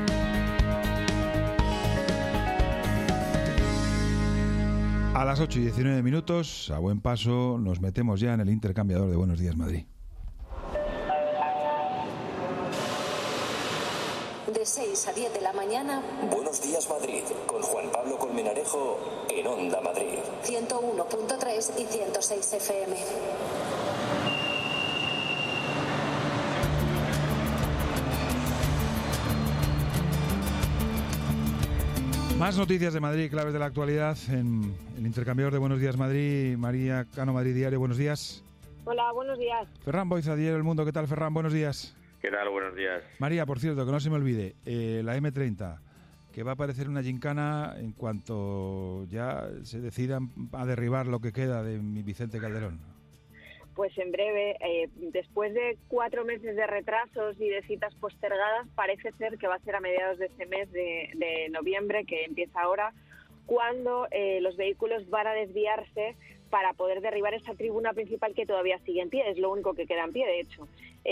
A las 8:19, a buen paso, nos metemos ya en el intercambiador de Buenos Días Madrid. De 6 a 10 de la mañana. Buenos Días Madrid, con Juan Pablo Colmenarejo en Onda Madrid. 101.3 y 106 FM. Más noticias de Madrid, claves de la actualidad en el intercambiador de Buenos Días Madrid. María Cano, Madrid Diario, buenos días. Hola, buenos días. Ferran Boiza, Diario El Mundo, ¿qué tal, Ferran? Buenos días. ¿Qué tal? Buenos días. María, por cierto, que no se me olvide, la M30, que va a aparecer una gincana en cuanto ya se decidan a derribar lo que queda de mi Vicente Calderón. Pues en breve, después de 4 meses de retrasos y de citas postergadas, parece ser que va a ser a mediados de este mes de noviembre, que empieza ahora, cuando los vehículos van a desviarse para poder derribar esa tribuna principal que todavía sigue en pie, es lo único que queda en pie, de hecho.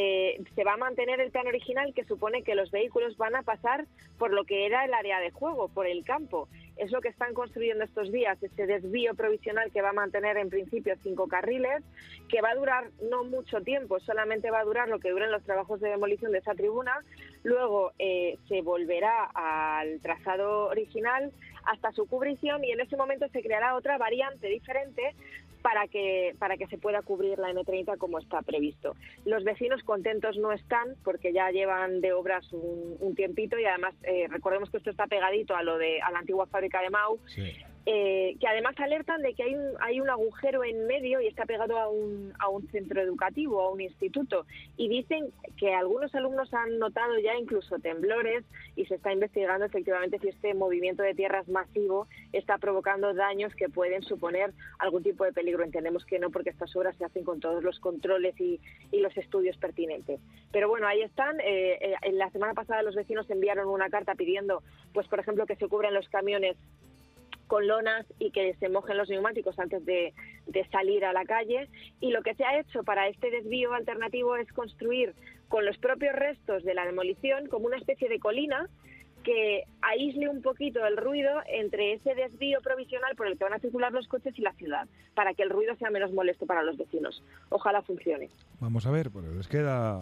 Se va a mantener el plan original, que supone que los vehículos van a pasar por lo que era el área de juego, por el campo. Es lo que están construyendo estos días, este desvío provisional que va a mantener en principio 5 carriles, que va a durar no mucho tiempo, solamente va a durar lo que duren los trabajos de demolición de esa tribuna. Luego se volverá al trazado original hasta su cubrición y en ese momento se creará otra variante diferente para que se pueda cubrir la M30 como está previsto. Los vecinos contentos no están porque ya llevan de obras un tiempito y además recordemos que esto está pegadito a la antigua fábrica de Mau. Sí. Que además alertan de que hay un agujero en medio y está pegado a un centro educativo, a un instituto. Y dicen que algunos alumnos han notado ya incluso temblores y se está investigando efectivamente si este movimiento de tierras masivo está provocando daños que pueden suponer algún tipo de peligro. Entendemos que no, porque estas obras se hacen con todos los controles y los estudios pertinentes. Pero bueno, ahí están. La semana pasada los vecinos enviaron una carta pidiendo, pues por ejemplo, que se cubran los camiones con lonas y que se mojen los neumáticos antes de salir a la calle. Y lo que se ha hecho para este desvío alternativo es construir con los propios restos de la demolición como una especie de colina que aísle un poquito el ruido entre ese desvío provisional por el que van a circular los coches y la ciudad, para que el ruido sea menos molesto para los vecinos. Ojalá funcione. Vamos a ver, porque les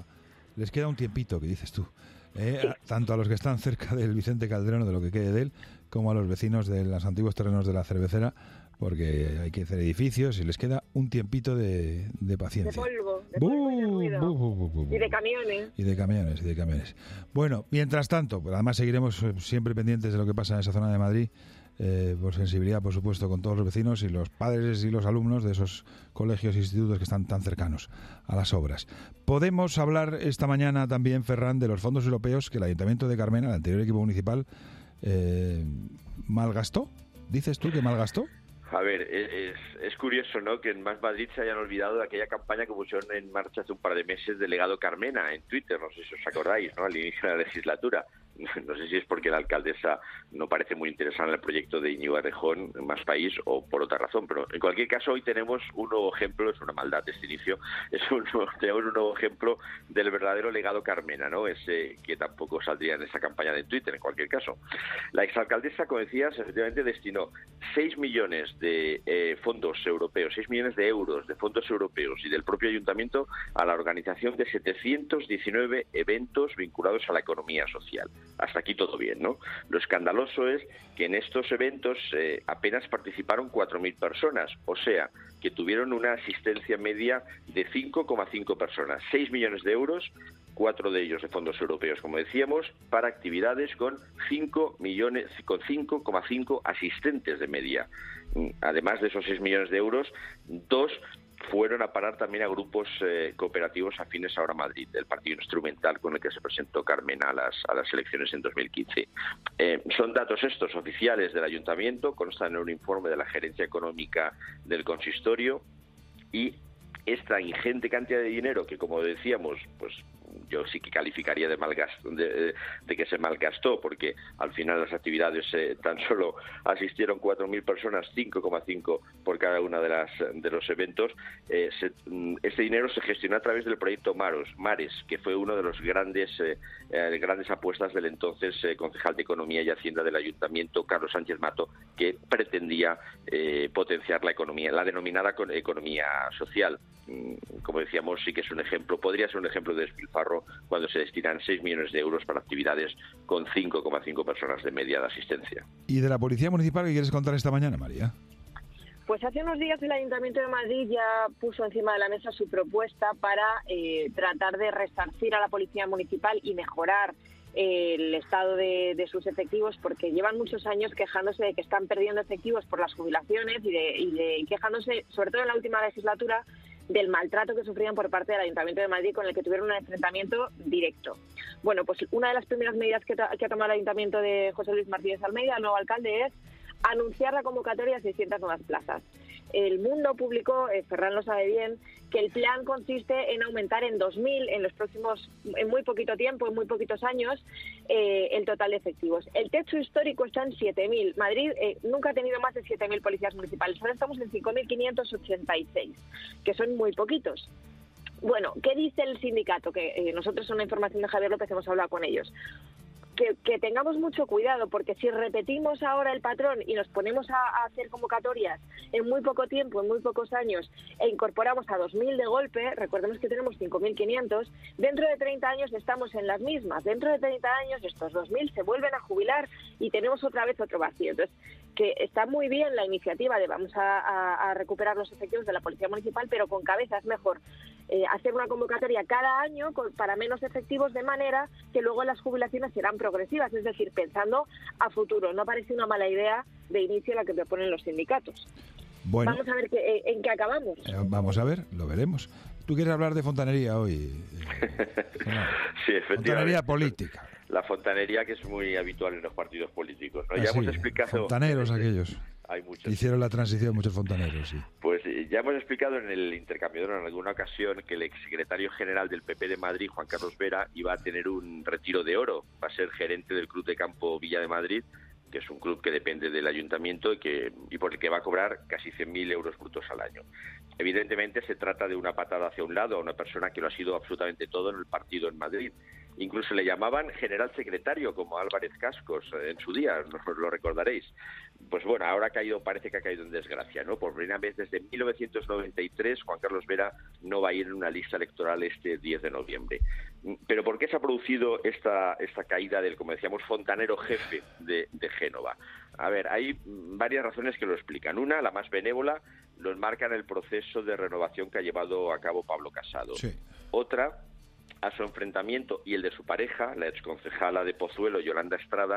queda un tiempito, que dices tú. Sí. Tanto a los que están cerca del Vicente Calderón o de lo que quede de él, como a los vecinos de los antiguos terrenos de la cervecera, porque hay que hacer edificios y les queda un tiempito de paciencia. De polvo y de ruido. Y de camiones. Y de camiones. Bueno, mientras tanto, además seguiremos siempre pendientes de lo que pasa en esa zona de Madrid, por sensibilidad, por supuesto, con todos los vecinos y los padres y los alumnos de esos colegios e institutos que están tan cercanos a las obras. Podemos hablar esta mañana también, Ferran, de los fondos europeos que el Ayuntamiento de Carmena, el anterior equipo municipal, malgastó. ¿Dices tú que malgastó? A ver, es curioso, ¿no?, que en Más Madrid se hayan olvidado de aquella campaña que pusieron en marcha hace un par de meses del legado Carmena en Twitter, no sé si os acordáis, ¿no?, al inicio de la legislatura. No sé si es porque la alcaldesa no parece muy interesada en el proyecto de Íñigo Errejón, Más País, o por otra razón, pero en cualquier caso hoy tenemos un nuevo ejemplo, es una maldad este inicio, tenemos un nuevo ejemplo del verdadero legado Carmena, ¿no?, ese que tampoco saldría en esa campaña de Twitter, en cualquier caso. La exalcaldesa, como decías, efectivamente destinó 6 millones de fondos europeos, 6 millones de euros de fondos europeos y del propio ayuntamiento a la organización de 719 eventos vinculados a la economía social. Hasta aquí todo bien, ¿no? Lo escandaloso es que en estos eventos apenas participaron 4.000 personas, o sea, que tuvieron una asistencia media de 5,5 personas. 6 millones de euros, 4 de ellos de fondos europeos, como decíamos, para actividades con 5,5 asistentes de media. Además de esos 6 millones de euros, 2 fueron a parar también a grupos cooperativos afines a Ahora Madrid, el partido instrumental con el que se presentó Carmena a las elecciones en 2015. Son datos estos oficiales del ayuntamiento, constan en un informe de la gerencia económica del consistorio, y esta ingente cantidad de dinero que, como decíamos, pues yo sí que calificaría de que se malgastó, porque al final las actividades tan solo asistieron 4.000 personas, 5,5 por cada una de los eventos. Este dinero se gestionó a través del proyecto Mares, que fue uno de los grandes apuestas del entonces concejal de Economía y Hacienda del Ayuntamiento, Carlos Sánchez Mato, que pretendía potenciar la economía, la denominada economía social. Como decíamos, sí que es un ejemplo, podría ser un ejemplo de despilfarro cuando se destinan 6 millones de euros para actividades con 5,5 personas de media de asistencia. ¿Y de la Policía Municipal qué quieres contar esta mañana, María? Pues hace unos días el Ayuntamiento de Madrid ya puso encima de la mesa su propuesta para tratar de resarcir a la Policía Municipal y mejorar el estado de sus efectivos, porque llevan muchos años quejándose de que están perdiendo efectivos por las jubilaciones y quejándose, sobre todo en la última legislatura, del maltrato que sufrían por parte del Ayuntamiento de Madrid, con el que tuvieron un enfrentamiento directo. Bueno, pues una de las primeras medidas que ha tomado el Ayuntamiento de José Luis Martínez Almeida, el nuevo alcalde, es anunciar la convocatoria de 600 nuevas plazas. El Mundo publicó, Ferran lo sabe bien, que el plan consiste en aumentar en 2.000 en muy poquito tiempo, en muy poquitos años, el total de efectivos. El techo histórico está en 7.000. Madrid nunca ha tenido más de 7.000 policías municipales. Ahora estamos en 5.586, que son muy poquitos. Bueno, ¿qué dice el sindicato? Que nosotros, en la información de Javier López, hemos hablado con ellos. Que tengamos mucho cuidado, porque si repetimos ahora el patrón y nos ponemos a hacer convocatorias en muy poco tiempo, en muy pocos años, e incorporamos a 2.000 de golpe, recordemos que tenemos 5.500, dentro de 30 años estamos en las mismas. Dentro de 30 años estos 2.000 se vuelven a jubilar y tenemos otra vez otro vacío. Entonces, que está muy bien la iniciativa de vamos a recuperar los efectivos de la Policía Municipal, pero con cabeza. Es mejor hacer una convocatoria cada año para menos efectivos, de manera que luego las jubilaciones serán progresivas, es decir, pensando a futuro. No parece una mala idea de inicio la que proponen los sindicatos. Bueno, vamos a ver en qué acabamos. Vamos a ver, lo veremos. ¿Tú quieres hablar de fontanería hoy? Sí, efectivamente. Fontanería política. La fontanería, que es muy habitual en los partidos políticos, ¿no? Ya hemos explicado... Fontaneros aquellos. Hay muchos. Hicieron la transición muchos fontaneros, sí. Pues ya hemos explicado en el intercambiador en alguna ocasión que el exsecretario general del PP de Madrid, Juan Carlos Vera, iba a tener un retiro de oro. Va a ser gerente del Club de Campo Villa de Madrid, que es un club que depende del ayuntamiento y por el que va a cobrar casi 100.000 euros brutos al año. Evidentemente se trata de una patada hacia un lado a una persona que lo ha sido absolutamente todo en el partido en Madrid. Incluso le llamaban general secretario, como Álvarez Cascos en su día, lo recordaréis. Pues bueno, ahora parece que ha caído en desgracia, ¿no? Por primera vez desde 1993, Juan Carlos Vera no va a ir en una lista electoral este 10 de noviembre. Pero ¿por qué se ha producido esta caída del, como decíamos, fontanero jefe de Génova? A ver, hay varias razones que lo explican. Una, la más benévola, lo enmarca en el proceso de renovación que ha llevado a cabo Pablo Casado. Sí. Otra, a su enfrentamiento y el de su pareja, la exconcejala de Pozuelo, Yolanda Estrada,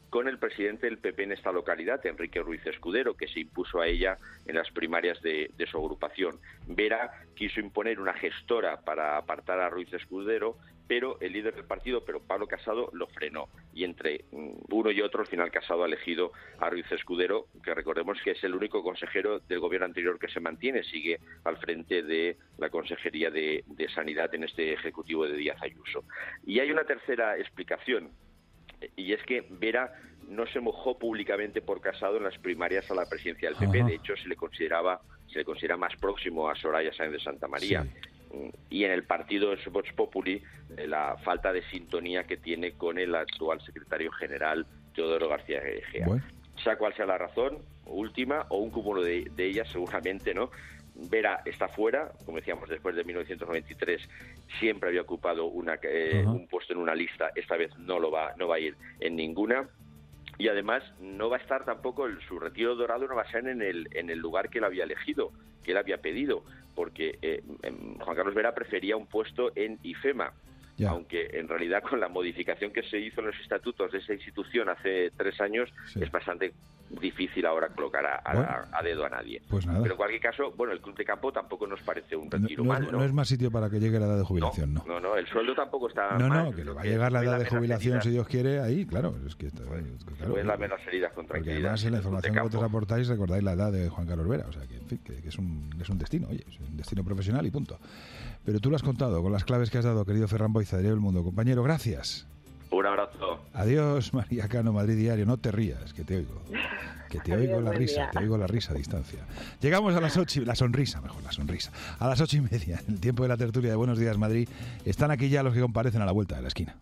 con el presidente del PP en esta localidad, Enrique Ruiz Escudero, que se impuso a ella en las primarias de su agrupación. Vera quiso imponer una gestora para apartar a Ruiz Escudero, pero el líder del partido, Pablo Casado, lo frenó. Y entre uno y otro, al final Casado ha elegido a Ruiz Escudero, que recordemos que es el único consejero del gobierno anterior que se mantiene, sigue al frente de la Consejería de Sanidad en este ejecutivo de Díaz Ayuso. Y hay una tercera explicación, y es que Vera no se mojó públicamente por Casado en las primarias a la presidencia del PP. De hecho, se le considera más próximo a Soraya Sáenz de Santamaría. Sí. Y en el partido de Vox Populi, la falta de sintonía que tiene con el actual secretario general, Teodoro García Egea. Bueno. Sea cual sea la razón última, o un cúmulo de ellas, seguramente, ¿no? Vera está fuera, como decíamos, después de 1993 siempre había ocupado un puesto en una lista, esta vez no va a ir en ninguna. Y además no va a estar tampoco, su retiro dorado no va a ser en el lugar que él había elegido, que él había pedido, porque Juan Carlos Vera prefería un puesto en IFEMA, aunque en realidad con la modificación que se hizo en los estatutos de esa institución hace 3 años, es bastante difícil ahora colocar a dedo a nadie. Pues nada. Pero en cualquier caso, bueno, el Club de Campo tampoco nos parece un retiro mal, ¿no? No es más sitio para que llegue la edad de jubilación, ¿no? No, el sueldo tampoco está mal. No, que le va a llegar la edad de jubilación, si Dios quiere, ahí, claro. Es que pueden lamer las heridas con tranquilidad. Además, en la información que vosotros aportáis, recordáis la edad de Juan Carlos Vera, o sea, que, en fin, que es un destino, oye, es un destino profesional y punto. Pero tú lo has contado con las claves que has dado, querido Ferran Boiza, de Diario El Mundo. Compañero, gracias. Un abrazo. Adiós, María Cano, Madrid Diario. No te rías, que te oigo. Que te oigo la risa, te oigo la risa a distancia. Llegamos a las 8, la sonrisa. A las 8:30, en el tiempo de la tertulia de Buenos Días Madrid, están aquí ya los que comparecen a la vuelta de la esquina.